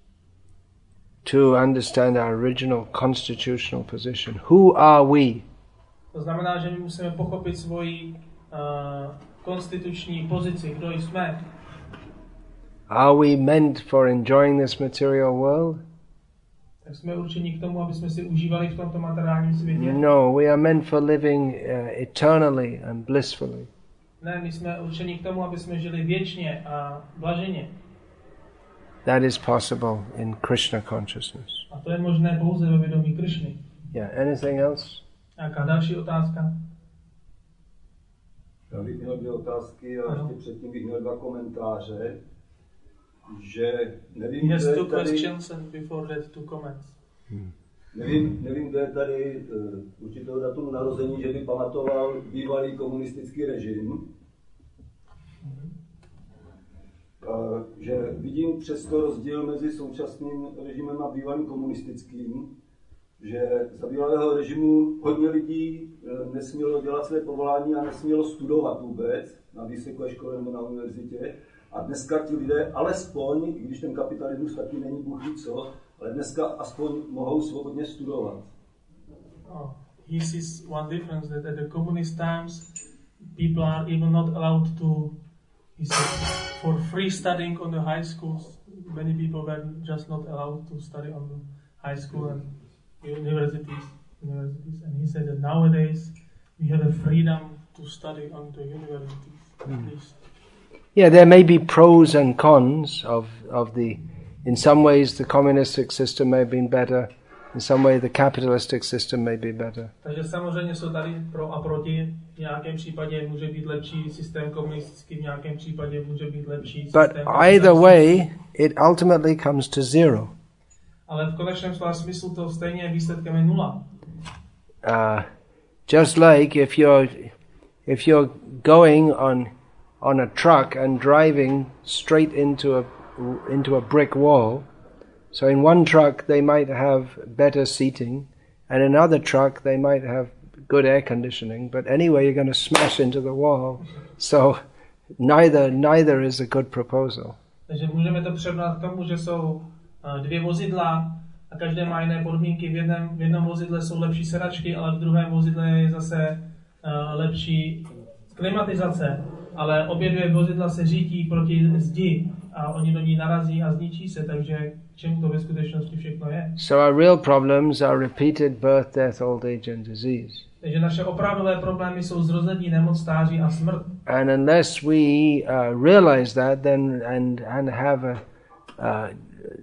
A: to understand our original constitutional position. Who are we?
B: To znamená, že my musíme pochopit svoji uh, konstituční pozici, kdo jsme.
A: Are we meant for enjoying this material world?
B: Tak jsme určeni k tomu, aby jsme si užívali v tomto materiálním světě.
A: No, we are meant for living uh, eternally and blissfully.
B: Ne, my jsme určeni k tomu, aby jsme žili věčně a blaženě.
A: That is possible in Krishna consciousness.
B: A to je možné pouze ve vědomí Krišny.
A: Yeah, anything else?
B: Nějaká další otázka?
D: Já bych měl dvě otázky a ještě předtím bych měl dva komentáře, že nevím,
B: yes,
D: kdo
B: two
D: je tady,
B: questions and before that two comments.
D: Hmm. Nevím, nevím, kdo je tady uh, určitého datumu narození, že by pamatoval bývalý komunistický režim. Hmm. Uh, že vidím přesto rozdíl mezi současným režimem a bývalým komunistickým, že za bývalého režimu hodně lidí uh, nesmělo dělat své povolání a nesmělo studovat vůbec na vysoké škole nebo na univerzitě. A dneska ti lidé alespoň, i když ten kapitalismus taky není bůh ví co, ale dneska aspoň mohou svobodně studovat.
B: Oh, he sees one difference that at the communist times people are even not allowed to, he said, for free studying on the high schools. Many people were just not allowed to study on the high school and universities. universities. And he said that nowadays we have a freedom to study on the universities.
A: Mm.
B: At least.
A: Yeah, there may be pros and cons of, of the, in some ways the communistic system may have been better, in some way the capitalistic system may be better.
B: Takže samozřejmě jsou tady pro a proti. V nějakém případě může být lepší systém komunistický, v nějakém případě může být lepší systém.
A: But either way, it ultimately comes to zero.
B: Ale v konečném slova smyslu to stejně výsledkem je nula.
A: Uh, just like if you're, if you're going on on a truck and driving straight into a into a brick wall. So in one truck they might have better seating, and in another truck they might have good air conditioning, but anyway you're going to smash into the wall. So neither neither is a good proposal.
B: Takže můžeme to přirovnat k tomu, že jsou dvě vozidla a každé má jiné podmínky. V jednom, v jednom vozidle jsou lepší sedačky, ale v druhém vozidle je zase uh, lepší klimatizace. Ale obě dvě vozidla se řítí proti zdi a oni do ní narazí a zničí se, takže k čemu to ve skutečnosti všechno je.
A: So our real problems are repeated birth, death, old age and disease.
B: Takže naše opravdové problémy jsou zrození, nemoc, stáří a smrt.
A: And unless we uh, realize that, then and and have a uh,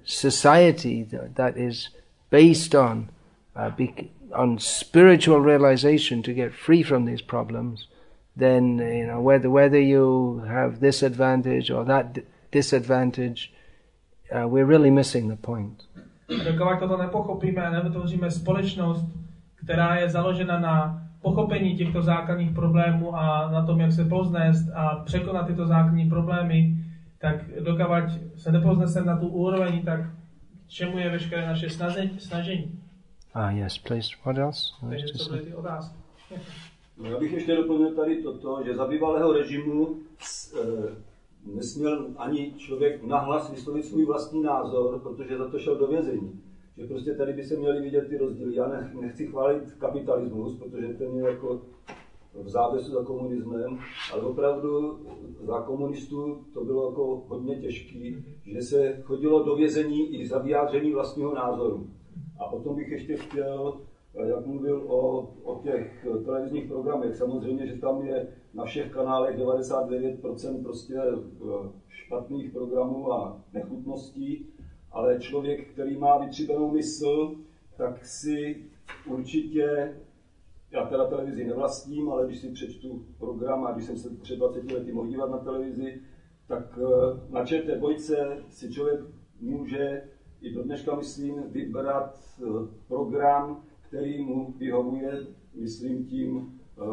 A: society that is based on uh, bec- on spiritual realization to get free from these problems, then you know whether whether you have this advantage or that d- disadvantage, uh, we're really missing the point.
B: Dokud toto nepochopíme a nevytvoříme společnost, která je založena na pochopení těchto základních problémů a na tom, jak se povznést a překonat tyto základní problémy, tak dokud se nepovzneseme na tu úroveň, tak k čemu je veškeré naše snažení?
A: Ah, yes, please. What else?
B: Takže co byly ty otázky?
D: No, já bych ještě doplnil tady toto, že za bývalého režimu e, nesměl ani člověk nahlas vyslovit svůj vlastní názor, protože za to šel do vězení. Že prostě tady by se měly vidět ty rozdíly. Já nechci chválit kapitalismus, protože ten je jako v závěsu za komunismem, ale opravdu za komunistů to bylo jako hodně těžký, že se chodilo do vězení i za vyjádření vlastního názoru. A potom bych ještě chtěl, jak mluvil o, o těch televizních programech, samozřejmě, že tam je na všech kanálech devadesát devět procent prostě špatných programů a nechutností, ale člověk, který má vytříbenou mysl, tak si určitě, já teda televizi nevlastním, ale když si přečtu program a když jsem se před dvaceti lety mohl dívat na televizi, tak na Č T dvojce si člověk může i do dneška, myslím, vybrat program, který mu vyhovuje, myslím tím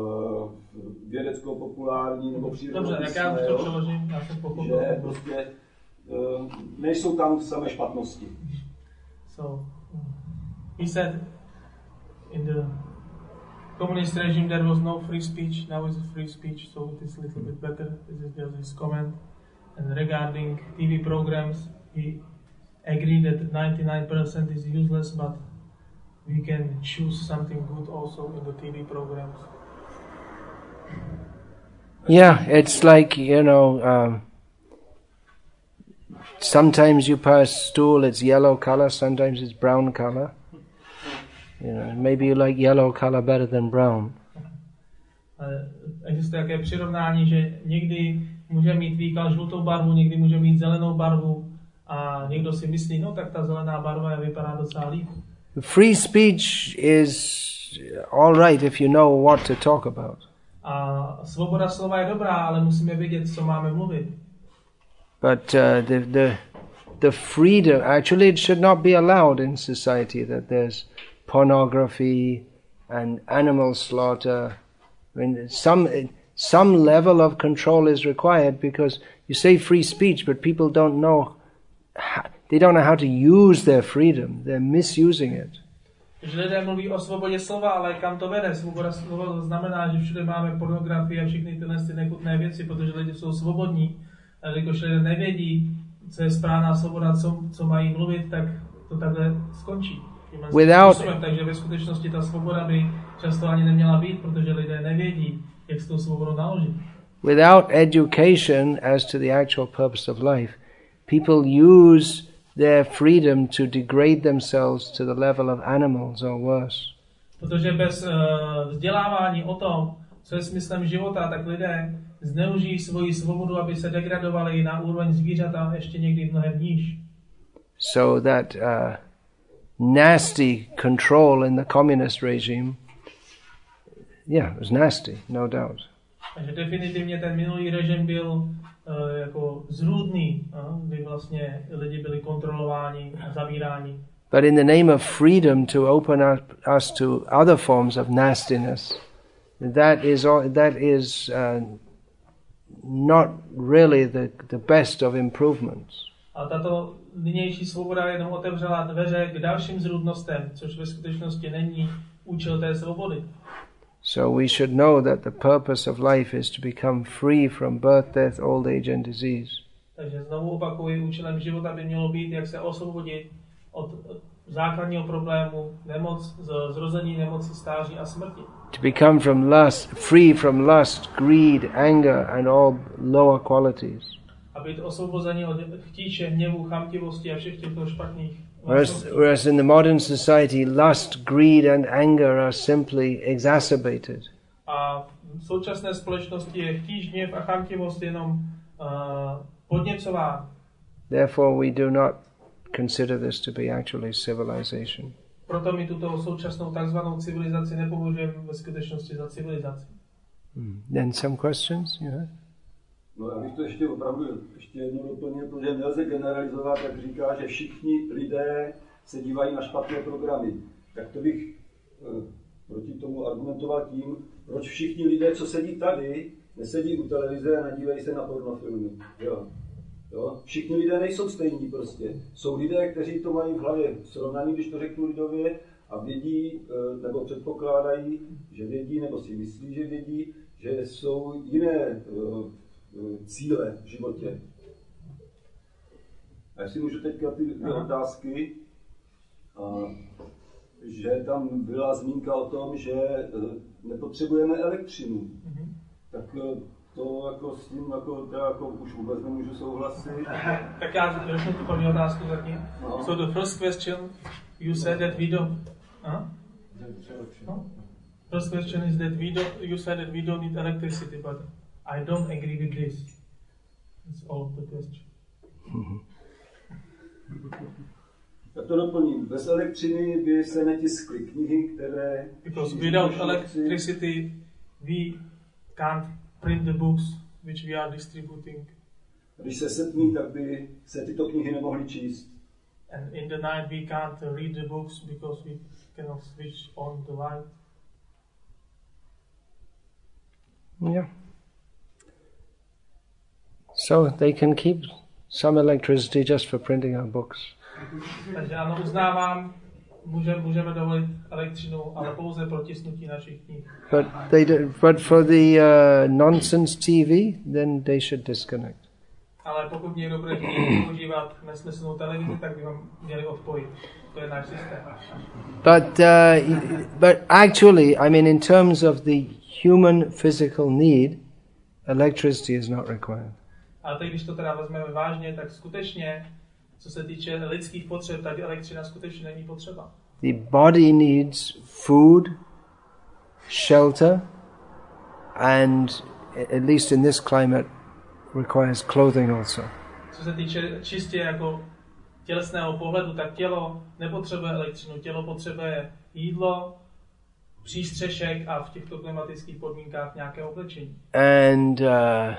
D: vědecko-populární nebo přírodní.
B: Dobře, jak já už to přeložím, já jsem pochopil.
D: Že prostě Uh, nejsou tam samé špatnosti.
B: So, he said in the communist regime there was no free speech, now is free speech, so it is a little bit better. This is just his comment. And regarding T V programs, he agreed that ninety-nine percent is useless, but we can choose something good also in the T V programs.
A: Yeah, it's like, you know, um, sometimes you pass stool, it's yellow color, sometimes it's brown color. You know, maybe you like yellow color better than brown.
B: Existuje také přirovnání, že někdy může mít výkal žlutou barvu, někdy může mít zelenou barvu a někdo si myslí, no tak ta zelená barva vypadá docela líp.
A: Free speech is all right if you know what to talk about.
B: A svoboda slova je dobrá, ale musíme vědět, co máme mluvit.
A: But uh, the, the the freedom, actually it should not be allowed in society that there's pornography and animal slaughter. I mean, some some level of control is required because you say free speech, but people don't know how, they don't know how to use their freedom. They're misusing it.
B: Že lidé mluví o svobodě slova, ale kam to vede? Svoboda slova znamená, že všude máme pornografii a všechny tyhle nechutné věci, protože lidi jsou svobodní. A když lidé nevědí, co je správná svoboda, co, co mají mluvit, tak to takhle skončí.
A: Without,
B: způsobem, takže ve skutečnosti ta svoboda by často ani neměla být, protože lidé nevědí, jak s tou svobodou naložit.
A: Without education as to the actual purpose of life, people use their freedom to degrade themselves to the level of animals or worse.
B: Protože bez uh, vzdělávání o tom, co je smyslem života, tak lidé zneužijí svoji svobodu, aby se degradovali na úroveň zvířata a ještě někdy mnohem níž.
A: So that uh, nasty control in the communist regime, yeah, it was nasty, no doubt.
B: Takže definitivně ten minulý režim byl uh, jako zrůdný, uh, kdy vlastně lidi byli kontrolováni a zavíráni.
A: But in the name of freedom to open up us to other forms of nastiness, that is all, that is uh, not really the the best of improvements.
B: A tato nynější svoboda jenom otevřela dveře k dalším zrůdnostem, což ve skutečnosti není účel té svobody.
A: So we should know that the purpose of life is to become free from birth, death, old age and disease.
B: Takže znovu opakuji, účelem života by mělo být, jak se osvobodit od základního problému nemoc, zrození, nemoci, stáří a smrti.
A: To become from lust, free from lust, greed, anger and all lower qualities.
B: A být osvobození od chtíče, hněvu, chamtivosti a všech těchto špatných.
A: Whereas, whereas in the modern society, lust, greed and anger are simply exacerbated.
B: A v současné společnosti je chtíč, hněv a chamtivost jenom uh, podněcová.
A: Therefore we do not consider this to be actually civilization.
B: Proto my tuto současnou takzvanou civilizaci nepovažujeme ve skutečnosti za civilizaci.
A: Hmm. Then some questions, you have?
D: No, já bych to ještě opravdu ještě jednou doplnil, protože nelze generalizovat, jak říká, že všichni lidé se dívají na špatné programy. Tak to bych eh, proti tomu argumentoval tím, proč všichni lidé, co sedí tady, nesedí u televize a nedívají se na pornofilmy. Jo. Jo? Všichni lidé nejsou stejní prostě. Jsou lidé, kteří to mají v hlavě srovnaný, když to řeknu lidově, a vědí, nebo předpokládají, že vědí, nebo si myslí, že vědí, že jsou jiné cíle v životě. A jestli můžu teďka ty dvě otázky, a, že tam byla zmínka o tom, že nepotřebujeme elektřinu. Mm-hmm. Tak to jako s tím jako, teda jako už vůbec nemůžu souhlasit.
B: Tak já řeknu tu první otázku zatím. No. So the first question, you said that we don't... Huh? No? First question is that we don't, you said that we don't need electricity, but I don't agree with this. That's all the question.
D: Tak to doplním. Bez elektřiny by se netiskly knihy, které...
B: Because without electricity we can't print the books which we are distributing.
D: Když se setmí, tak by se tyto knihy nemohly číst.
B: And in the night we can't read the books because we cannot switch on the light.
A: Yeah. So they can keep some electricity just for printing our books.
B: Takže ano, uznávám, můžeme, můžeme dovolit elektřinu, ale pouze pro tisknutí našich knih.
A: But they do, but for the uh, nonsense T V, then they should disconnect.
B: Ale pokud někdo bude chtít používat nesmyslnou televizi, tak by vám měli odpojit. To je náš systém.
A: But uh, but actually, I mean, in terms of the human physical need, electricity is not required.
B: Ale teď, když to teda vezmeme vážně, tak skutečně, co se týče lidských potřeb, tak elektřina skutečně není potřeba.
A: The body needs food, shelter, and at least in this climate, requires clothing also.
B: Co se týče čistě jako tělesného pohledu, tak tělo nepotřebuje elektřinu, tělo potřebuje jídlo, přístřešek a v těchto klimatických podmínkách nějaké oblečení.
A: And uh,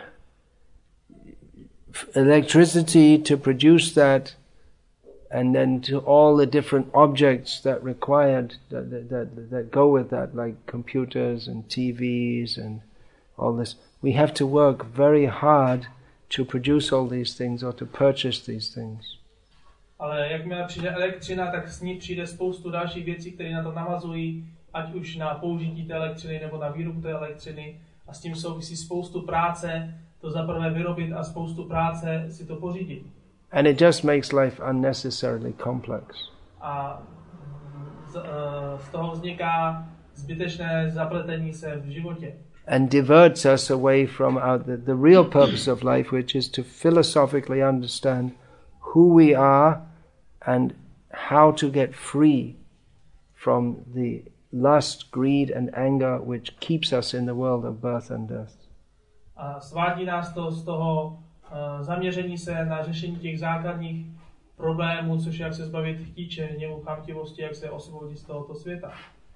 A: electricity to produce that, and then to all the different objects that required that, that, that, that go with that, like computers and T Vs and all this. We have to work very hard to produce all these things or to purchase these things.
B: Ale jakmile přijde elektřina, tak s ní přijde spoustu dalších věcí, které na to navazují, ať už na použití té elektřiny nebo na výrobu té elektřiny. A s tím souvisí spoustu práce, to zaprvé vyrobit a spoustu práce si to pořídit.
A: And it just makes life unnecessarily complex.
B: A z, uh, z toho vzniká zbytečné zapletení se v životě.
A: And diverts us away from our, the, the real purpose of life, which is to philosophically understand who we are and how to get free from the lust, greed and anger which keeps us in the world of birth and death.
B: A svádí nás to z toho uh, zaměření se na řešení těch základních problémů, což je jak se zbavit chtíče, hněvu, chamtivosti, jak se osvobodit z tohoto světa.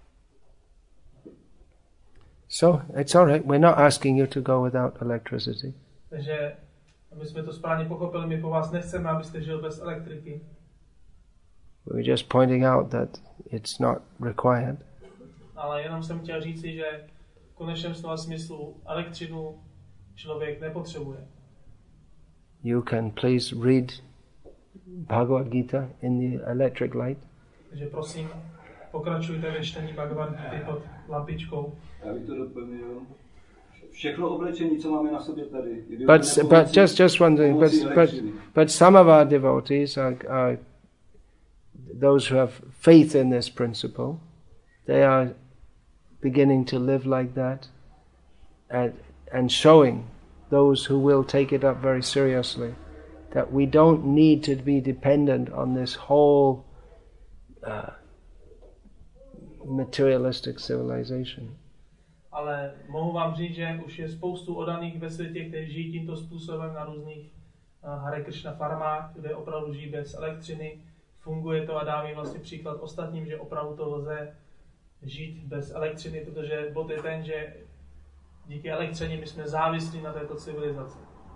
A: So, it's all right. We're not asking you to go without electricity.
B: Takže, aby jsme to správně pochopili, my po vás nechceme, abyste žil bez elektriky.
A: We're just pointing out that it's not required.
B: Ale jenom jsem chtěl říci, že v konečném slova smyslu elektřinu člověk nepotřebuje.
A: You can please read Bhagavad Gita in the electric light.
B: Takže prosím, pokračujte ve čtení Bhagavad Gita pod lampičkou.
D: Já bych to doplnil. všechno oblečení, co máme na sobě tady, je
A: But, but just, just one thing, but, but, but some of our devotees are, are those who have faith in this principle. They are beginning to live like that and, and showing those who will take it up very seriously that we don't need to be dependent on this whole uh, materialistic civilization.
B: Ale mohu vám říct, že už je spoustu oddaných ve světě, kteří žijí tímto způsobem na různých uh, Hare Krishna farmách, kde opravdu žijí bez elektřiny. Funguje to a dám jim vlastně příklad ostatním, že opravdu to lze žít bez elektřiny, protože bod je ten, že díky elektřině my jsme závislí na této civilizaci.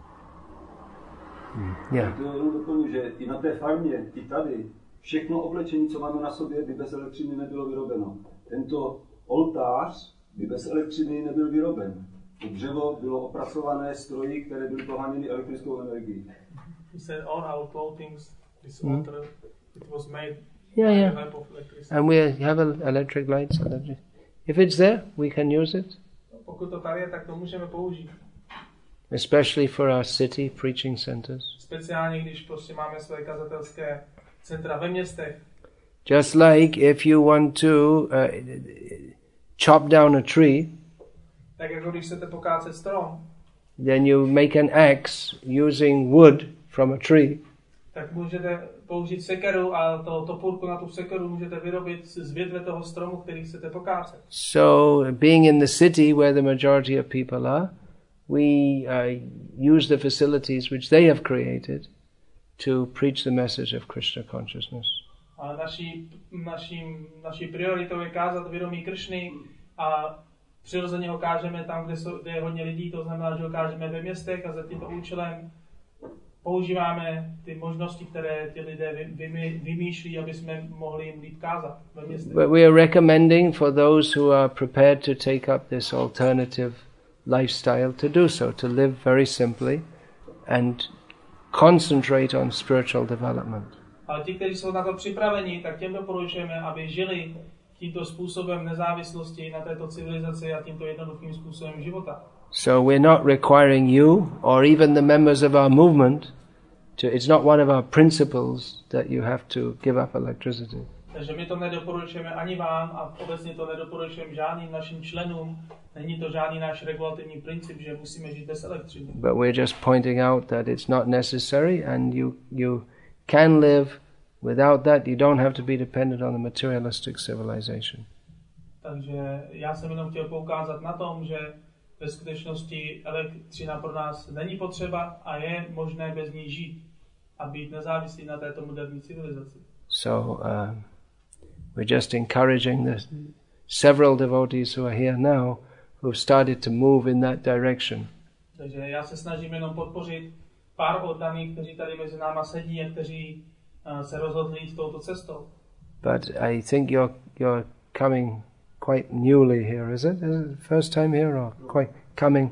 A: Hmm. Yeah.
D: To jenom doplňuji, že i na té farmě, i tady, všechno oblečení, co máme na sobě, by bez elektřiny nebylo vyrobeno. Tento oltář by bez elektřiny nebyl vyroben. To dřevo bylo opracované stroji, které byly poháněny elektrickou energií.
B: He said all our clothing, this altar, it was made
A: Yeah,
B: by
A: yeah.
B: the help of electricity.
A: And we have electric lights. Electric. If it's there, we can use it.
B: Pokud to tady je, tak to můžeme použít.
A: Especially for our city preaching centers.
B: Speciálně, když prostě máme své kazatelské centra ve městech.
A: Just like if you want to uh, chop down a tree,
B: Tak jako když chcete pokácet strom,
A: then you make an axe using wood from a tree.
B: tak můžete použít sekeru a to topůrku na tu sekeru můžete vyrobit z větve toho stromu, který chcete pokácet.
A: So, being in the city where the majority of people are, we uh, use the facilities which they have created to preach the message of Krishna consciousness.
B: Ale naší, naší, naší prioritou je kázat vědomí Kršny a přirozeně ho kážeme tam, kde, jsou, kde je hodně lidí, to znamená, že ho kážeme ve městech a za tímto účelem používáme ty možnosti, které ti lidé vymy, vymýšlí, aby jsme mohli jim líp kázat ve městech.
A: But we are recommending for those who are prepared to take up this alternative lifestyle to do so, to live very simply and concentrate on spiritual development.
B: Ale ti, kteří jsou na to připraveni, tak těm doporučujeme, aby žili tímto způsobem nezávislosti na této civilizaci a tímto jednoduchým způsobem života.
A: So we're not requiring you or even the members of our movement to, it's not one of our principles that you have to give up electricity.
B: Takže my to nedoporučujeme ani vám a obecně to nedoporučujeme žádným našim členům. Není to žádný náš regulativní princip, že musíme žít bez elektřiny.
A: But we're just pointing out that it's not necessary and you, you can live without that. You don't have to be dependent on the materialistic civilization.
B: Takže já jsem jenom chtěl poukázat na tom, že ve skutečnosti elektřina pro nás není potřeba a je možné bez ní žít a být nezávislý na této moderní civilizaci.
A: So uh, we're just encouraging the several devotees who are here now who have started to move in that direction.
B: Takže já se snažím jenom podpořit pár oddaných, kteří tady mezi náma sedí a kteří uh, se rozhodli jít touto cestou.
A: But I think you're you're coming quite newly here, is it? Is it the first time here or quite coming?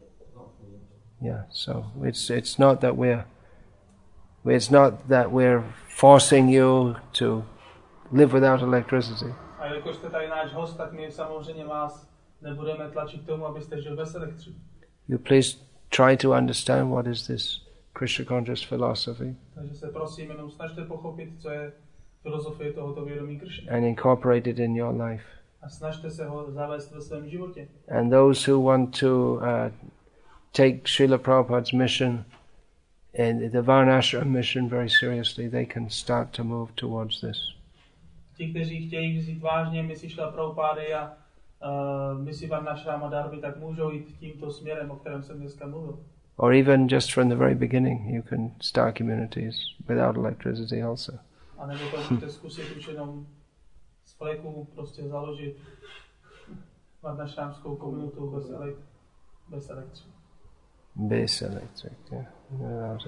A: Yeah, so it's it's not that we're it's not that we're forcing you to live without electricity.
B: A jelikož jste tady náš host, tak my samozřejmě vás nebudeme tlačit k tomu, abyste žil bez elektřiny.
A: You please try to understand what is this Krishna conscious philosophy.
B: Takže se prosím jenom snažte pochopit, co je filozofie tohoto vědomí Kršny.
A: And incorporate it in your life.
B: A snažte se ho zavést ve svém životě.
A: And those who want to uh, take Srila Prabhupada's mission and the Varnashram mission very seriously, they can start to move towards this.
B: Ti, kteří chtějí vzít vážně misi Srila Prabhupády a uh, misi Varnashrama Dharmy, tak můžou jít tímto směrem, o kterém jsem dneska mluvil.
A: Or even just from the very beginning, you can start communities without electricity also.
B: A nebo to můžete zkusit už jenom z fleku prostě založit varnashrámskou komunitu bez, elek- bez elektřiny.
A: Bez electric, yeah. No,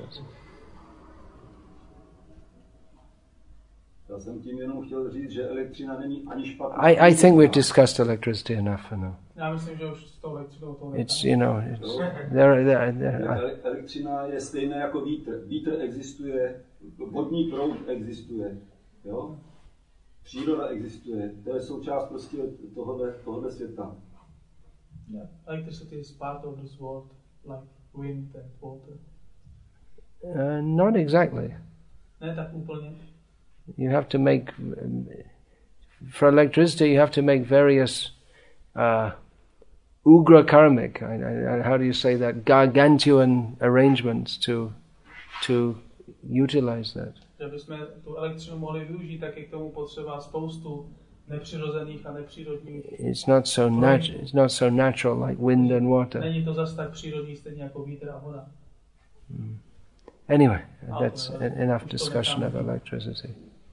D: Já jsem tím jenom chtěl říct, že elektřina není ani špatná.
A: I, I think we've discussed electricity enough for now.
B: Já myslím, že už s tou elektřinou to
A: It's, you know, it's, there, there, there,
D: Ele- elektřina je stejná jako vítr. Vítr existuje, vodní proud existuje, jo? Příroda existuje. To je součást prostě tohohle, tohohle světa.
B: Yeah, electricity is part of this world, like wind and water.
A: Uh, not exactly.
B: Ne tak úplně.
A: You have to make, um, for electricity, you have to make various uh, ugra karmic, I, I, how do you say that, gargantuan arrangements to to utilize that.
B: Aby jsme tu elektřinu mohli využít, tak je k tomu potřeba spoustu nepřirozených a nepřírodních.
A: It's not so nat- It's not so natural like wind and water.
B: Není to zas tak přírodní, stejně jako vítr a voda.
A: Mm. Anyway, that's enough discussion of electricity.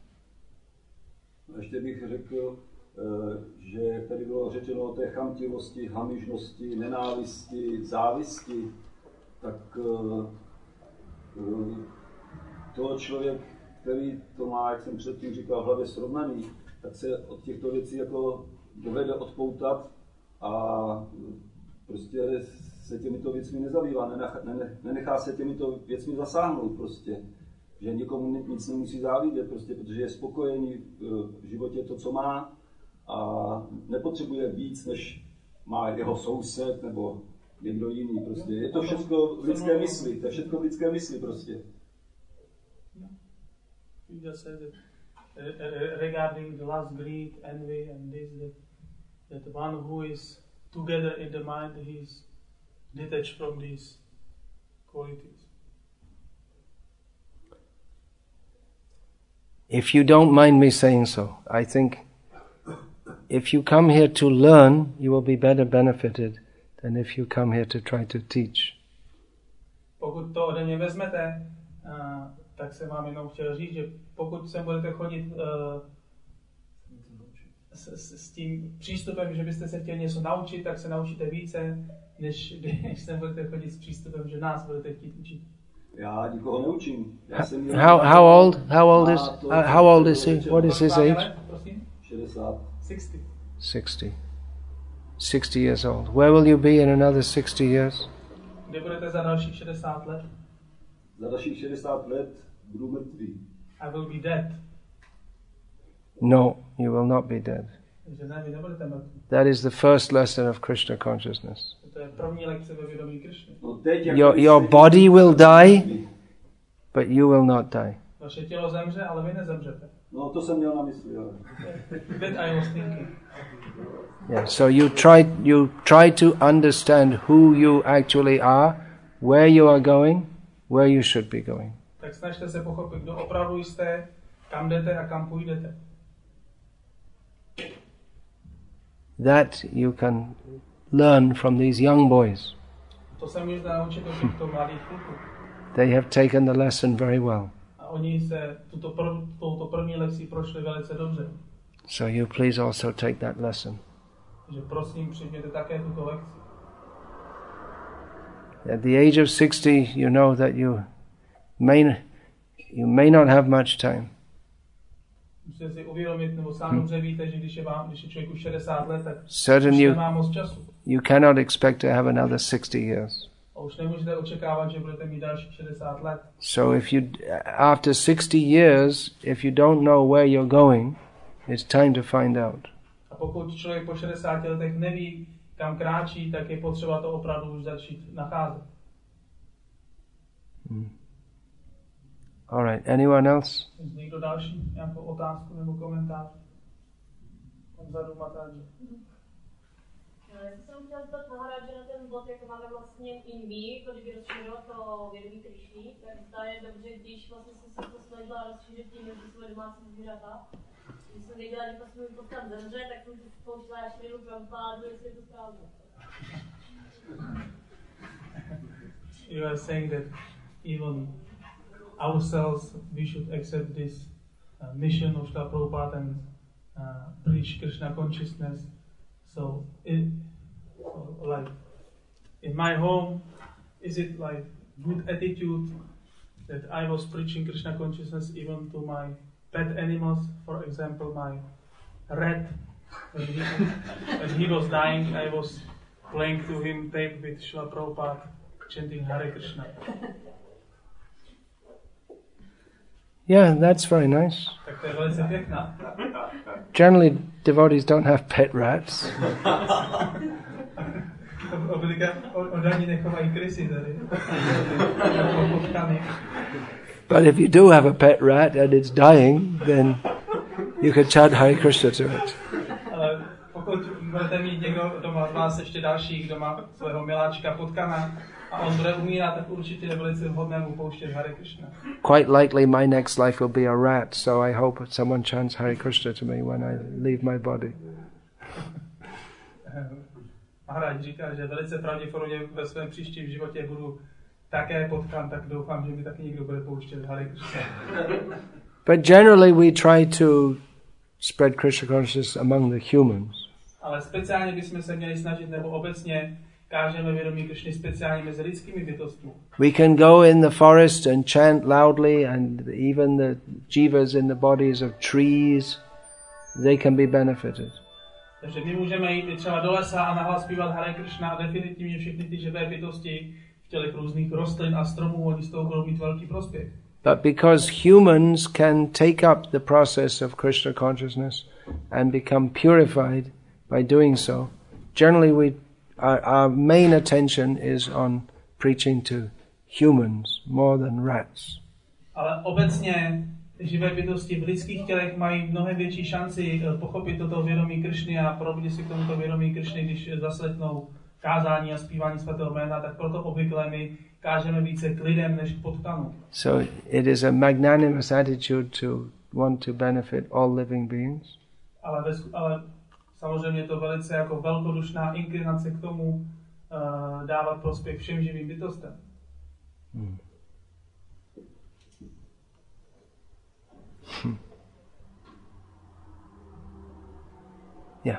D: Ještě bych řekl, že tady bylo řečeno o té chamtivosti, hamižnosti, nenávisti, závisti, tak to člověk, který to má, jak jsem předtím říkal, v hlavě srovnaný, tak se od těchto věcí jako dovede odpoutat a prostě se těmito věcmi nezabývá, nenechá se těmito věcmi zasáhnout prostě. Že nikomu nic nemusí závidět, prostě, protože je spokojený v životě to, co má a nepotřebuje víc, než má jeho soused nebo někdo jiný. Prostě. Je to všechno v lidské mysli, to je všechno v lidské mysli prostě.
B: You just said it. Regarding the last greed, envy and this, that, that one who is together in the mind, he is detached from these qualities.
A: If you don't mind me saying so, I think if you come here to learn, you will be better benefited than if you come here to try to teach.
B: Pokud to ode mě vezmete, uh, tak jsem vám jenom chtěl říct, že pokud sem budete chodit uh, s, s, s tím přístupem, že byste se chtěli něco naučit, tak se naučíte více, než když sem budete chodit s přístupem, že nás budete chtít učit.
D: Já nikoho neučím. Já jsem
A: how how old? How old is uh, how old is he? What is his age?
D: šedesát.
B: sixty.
A: Sixty. Sixty years old. Where will you be in another sixty years?
B: Kde budete za dalších šedesát let?
D: Za dalších šedesát let budu mrtvý.
B: I will be dead.
A: No, you will not be dead.
B: Že ne, vy nebudete mrtví.
A: That is the first lesson of Krishna consciousness.
B: To je první lekce ve vědomí Krishny.
A: Your, your body will die, but you will not die.
B: Vaše tělo zemře, ale vy nezemřete.
D: No, to jsem měl na mysli, ale.
B: That I was thinking.
A: Yeah, so you try you try to understand who you actually are, where you are going, where you should be going.
B: Tak snažte se pochopit, kdo opravdu jste, kam jdete a kam půjdete.
A: That you can learn from these young boys.
B: To se můžete naučit od těchto mladých kluků.
A: They have taken the lesson very well.
B: A oni se tuto prv, touto první lekci prošli velice dobře.
A: So you please also take that lesson.
B: Takže prosím, přijměte také tuto lekci.
A: At the age of sixty, you know that you may you may not have much time.
B: Musíte si uvědomit, nebo sám dobře víte, že když je, vám, když je člověku šedesát let, tak
A: Certainly
B: už
A: you,
B: nemá moc času.
A: you cannot expect to have another sixty years.
B: A už nemůžete očekávat, že budete mít dalších šedesát let.
A: So if you, after sixty years, if you don't know where you're going, it's time to find out.
B: A pokud člověk po šedesáti letech neví, kam kráčí, tak je potřeba to opravdu už začít nacházet.
A: Hmm. All right. Anyone else?
B: Někdo další? Nějakou otázku nebo komentář? Tam vzadu Matáži.
E: Já jsem chtěla zeptat Maharaj, že na ten bod, jak máme vlastně inví, to kdyby rozšířilo to vědomí Krišny, tak zda je dobře, když vlastně jsem se to snažila rozšířit tím, že svoje domácí zvířata. Když jsem věděla, že vlastně můj postav zemře, tak jsem si spouštěla až chvíli Prabhupádu, jestli je to správně.
B: You are saying that even ourselves, we should accept this uh, mission of Srila Prabhupada and uh, preach Krishna consciousness. So, it, so, like, in my home, is it like good attitude that I was preaching Krishna consciousness even to my pet animals? For example, my rat, when he, when he was dying, I was playing to him tape with Srila Prabhupada, chanting Hare Krishna.
A: Yeah, that's very nice.
B: Tak to je velice pěkná.
A: Generally, devotees don't have pet rats.
B: Obvykle odaní nechovají krysy tady.
A: But if you do have a pet rat and it's dying, then you can chant Hare Krishna to it.
B: Ale pokud budete mít někdo doma z vás ještě další, kdo má svého miláčka potkana a on bude umírat, tak určitě je velice vhodné mu pouštět Hare Krishna.
A: Quite likely my next life will be a rat, so I hope someone chants Hare Krishna to me when I leave my body.
B: Maharaj říká, že velice pravděpodobně ve svém příštím životě budu také potkan, tak doufám, že mi taky někdo bude pouštět Hare Krishna.
A: But generally we try to spread Krishna consciousness among the humans.
B: Ale speciálně bychom se měli snažit, nebo obecně kážeme vědomí Krishny speciálně mezi lidskými bytostmi.
A: We can go in the forest and chant loudly, and even the jivas in the bodies of trees, they can be benefited.
B: Takže my můžeme jít třeba do lesa a nahlas zpívat Hare Krishna a definitivně všechny ty živé bytosti v tělech různých rostlin a stromů, oni z toho budou mít velký prospěch.
A: But because humans can take up the process of Krishna consciousness and become purified by doing so, generally we our, our main attention is on preaching to humans more than rats.
B: Ale obecně živé bytosti v lidských tělech mají mnohem větší šanci pochopit toto vědomí Krishny a probudit si k tomuto vědomí Krishny, když zaslechnou kázání a zpívání svatého jména, tak proto obvykle my kážeme více k lidem než k potkanům.
A: So it is a magnanimous attitude to want to benefit all living beings.
B: Ale, bez, ale samozřejmě je to velice jako velkodušná inklinace k tomu uh, dávat prospěch všem živým bytostem.
A: Hmm. Hmm. Yeah.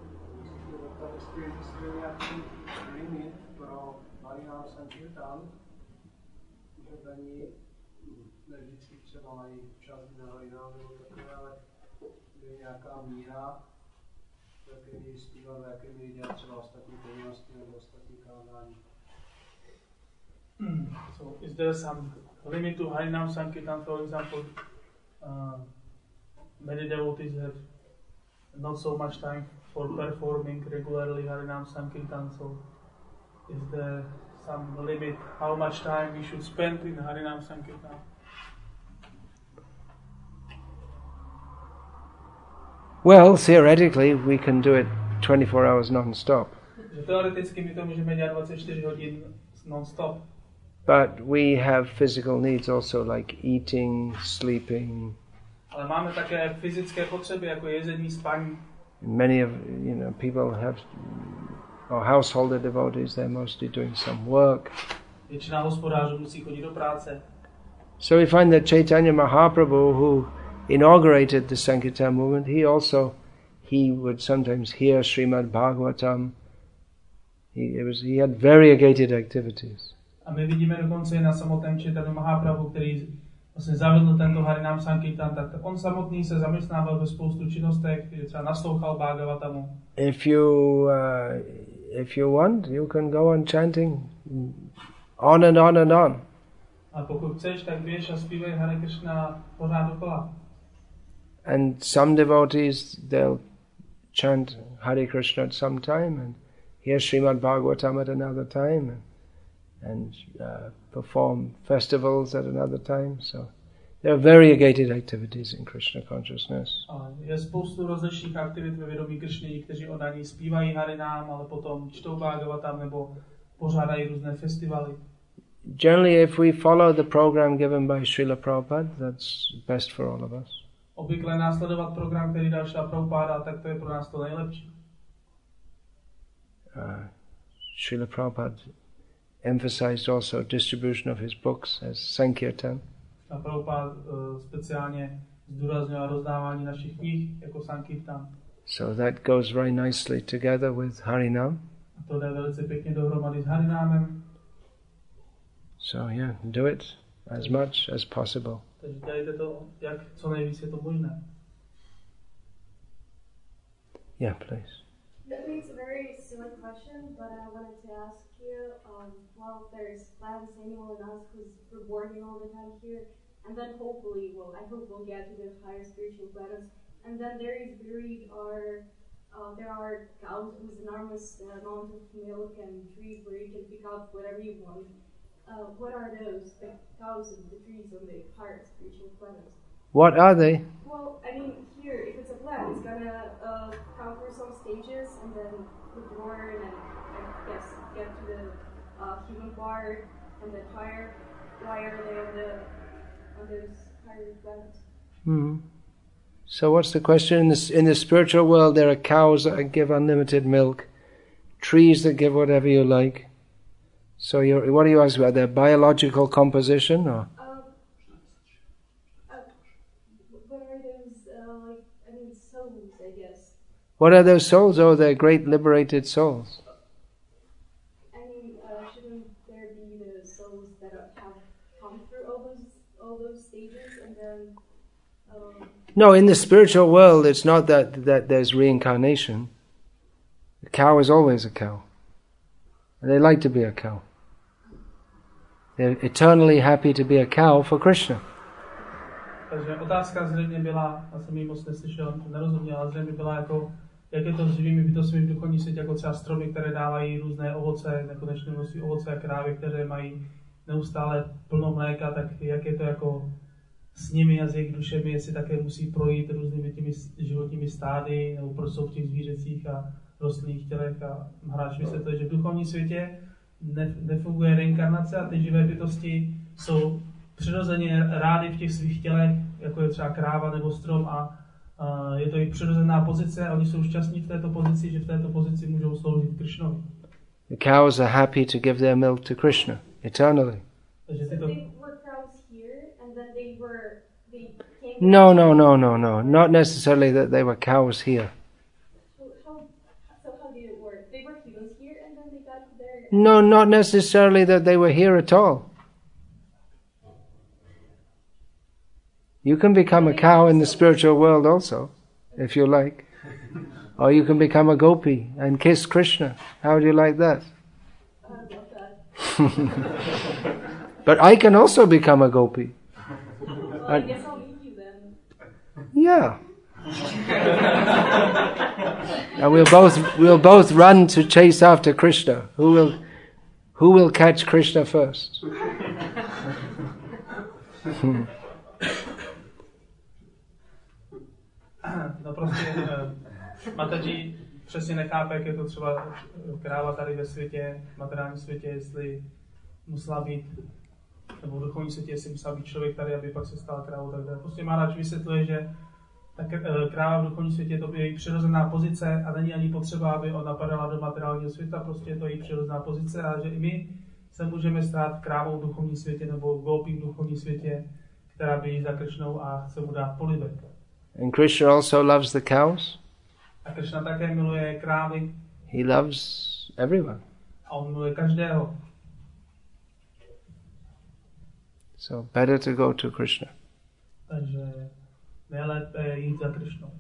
F: Nějaká míra, v jaké míry zpívat, v jaké míry dělat třeba ostatní povinnosti nebo ostatní kázání.
B: Mm. So, is there some limit to Harinam Sankirtan? For example, uh, many devotees have not so much time for performing regularly Harinam Sankirtan, so is there some limit how much time we should spend in Harinam Sankirtan?
A: Well, theoretically, we can do it twenty-four hours non-stop.
B: Teoreticky my to můžeme dělat dvacet čtyři hodin non-stop.
A: But we have physical needs also, like eating, sleeping.
B: Ale máme také fyzické potřeby, jako jezení, spaní.
A: Many of you know people have, or householder devotees, they're mostly doing some work.
B: Většina hospodářů musí chodit do práce.
A: So we find that Chaitanya Mahaprabhu, who inaugurated the Sankirtan movement, he also, he would sometimes hear Srimad Bhagavatam. He, it was, he had variegated activities.
B: A my vidíme dokonce i na samotném Chaitanya Mahaprabhu, který vlastně zavedl tento Harinam Sankirtan, tak on samotný se zaměstnával ve spoustu činnostech, že třeba naslouchal Bhagavatamu.
A: If you, uh, if you want, you can go on chanting on and on and on.
B: A pokud chceš, tak běž a zpívej Hare Krishna pořád dokola.
A: And some devotees, they'll chant Hare Krishna at some time and hear Srimad Bhagavatam at another time and, and uh, perform festivals at another time. So there are variegated activities in Krishna consciousness.
B: A je spoustu rozličných aktivit ve vědomí Krishny, kteří odaní zpívají Harinám, ale potom čtou Bhagavatam nebo pořádají různé festivaly.
A: Generally, if we follow the program given by Srila Prabhupada, that's best for all of us.
B: Obvykle následovat program, který dal Srila Prabhupada, tak to je pro nás to nejlepší.
A: Uh, Srila Prabhupada emphasized also distribution of his books as Sankirtan.
B: Srila Prabhupada uh, speciálně zdůrazňoval rozdávání našich knih jako Sankirtan.
A: So that goes very nicely together with Harinam.
B: A to jde velice pěkně dohromady s Harinámem.
A: So yeah, do it as much as possible.
B: Takže dělejte to, jak co nejvíc je to možné.
A: Yeah, please.
E: Maybe it's a very silly question, but I wanted to ask you, um, well, there's Gladys Samuel and us who's working all the time here, and then hopefully, well, I hope we'll get to the higher spiritual planet, and then there is buried our uh, there are cows with enormous uh, amount of milk and trees where you can pick up whatever you want. Uh, what are those, the cows and the trees on the higher spiritual planets?
A: What are they?
E: Well, I mean, here, if it's a plant, it's gonna uh, come through some stages and then born and, I guess, get to the uh, human part and then higher. Why are they on, the, on those higher planets?
A: Hmm. So what's the question? In the, in the spiritual world, there are cows that give unlimited milk, trees that give whatever you like. So you're, what are you asking about? Their biological composition? Or?
E: Um, uh, what are those, uh, like, I mean, souls, I guess.
A: What are those souls? Oh, they're great liberated souls.
E: I mean, uh, shouldn't there be the souls that have come through all those, all those stages and then... Um,
A: No, in the spiritual world, it's not that, that there's reincarnation. A cow is always a cow. And they like to be a cow. They're eternally happy to be a cow for Krishna.
B: Takže otázka zřejmě byla, já jsem ji moc neslyšel, nerozuměl, ale zřejmě byla jako, jak je to s živými bytostmi v duchovním světě, jako třeba stromy, které dávají různé ovoce, nekonečné množství ovoce a krávy, které mají neustále plno mléka, tak jak je to jako s nimi a s jejich dušemi, jestli také musí projít různými těmi životními stády, nebo proč jsou v těch zvířecích a rostlinných tělech. A Maharaj vysvětluje, že v duchovním světě nefunguje reinkarnace a ty živé bytosti jsou přirozeně rády v těch svých tělech, jako je třeba kráva nebo strom a, a je to jejich přirozená pozice a oni jsou šťastní v této pozici, že v této pozici můžou sloužit Krishnovi.
A: The cows are happy to give their milk to Krishna eternally.
B: Takže tyto...
A: No, no, no, no, no. Not necessarily that they were cows here.
E: So how, so how did it work? They were humans here and then they got there?
A: No, not necessarily that they were here at all. You can become a cow in the spiritual world also, if you like. Or you can become a gopi and kiss Krishna. How do you like that?
E: I love that.
A: But I can also become a gopi.
E: Well, I guess I'll meet you then.
A: Yeah. And we'll both we'll both run to chase after Krishna. Who will who will catch Krishna first? Hmm.
B: No prostě Mataji přesně nechápe, jak je to třeba kráva tady ve světě, v materiálním světě, jestli musela být, nebo v duchovním světě, jestli musela být člověk tady, aby pak se stal krávou, tak dále. Prostě Maharaj vysvětluje, že ta kráva v duchovním světě je to její přirozená pozice a není ani potřeba, aby ona padala do materiálního světa, prostě je to její přirozená pozice a že i my se můžeme stát krávou v duchovním světě nebo gopí v duchovním světě, která běží za Krishnou a chce mu dát polibek.
A: And Krishna also loves the cows.
B: A Krishna také miluje krávy.
A: He loves everyone.
B: A on miluje každého.
A: So better to go to Krishna.
B: Takže nejlépe jít za Krishnou.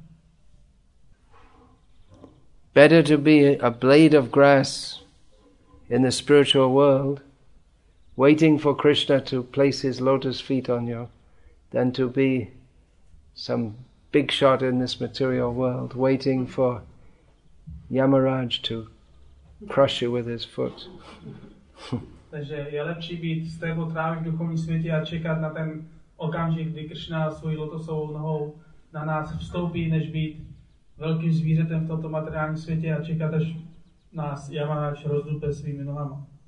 A: Better to be a blade of grass in the spiritual world, waiting for Krishna to place his lotus feet on you, than to be some big shot in this material world, waiting for Yamaraj to crush you with his foot.
B: Takže je lepší být z této trávy v duchovním světě a čekat na ten okamžik, kdy Krishna svojí lotosovou nohou na nás vstoupí, než být velkým zvířetem v tomto materiálním světě a čekat, až nás Yamaraj rozdupe svými nohama.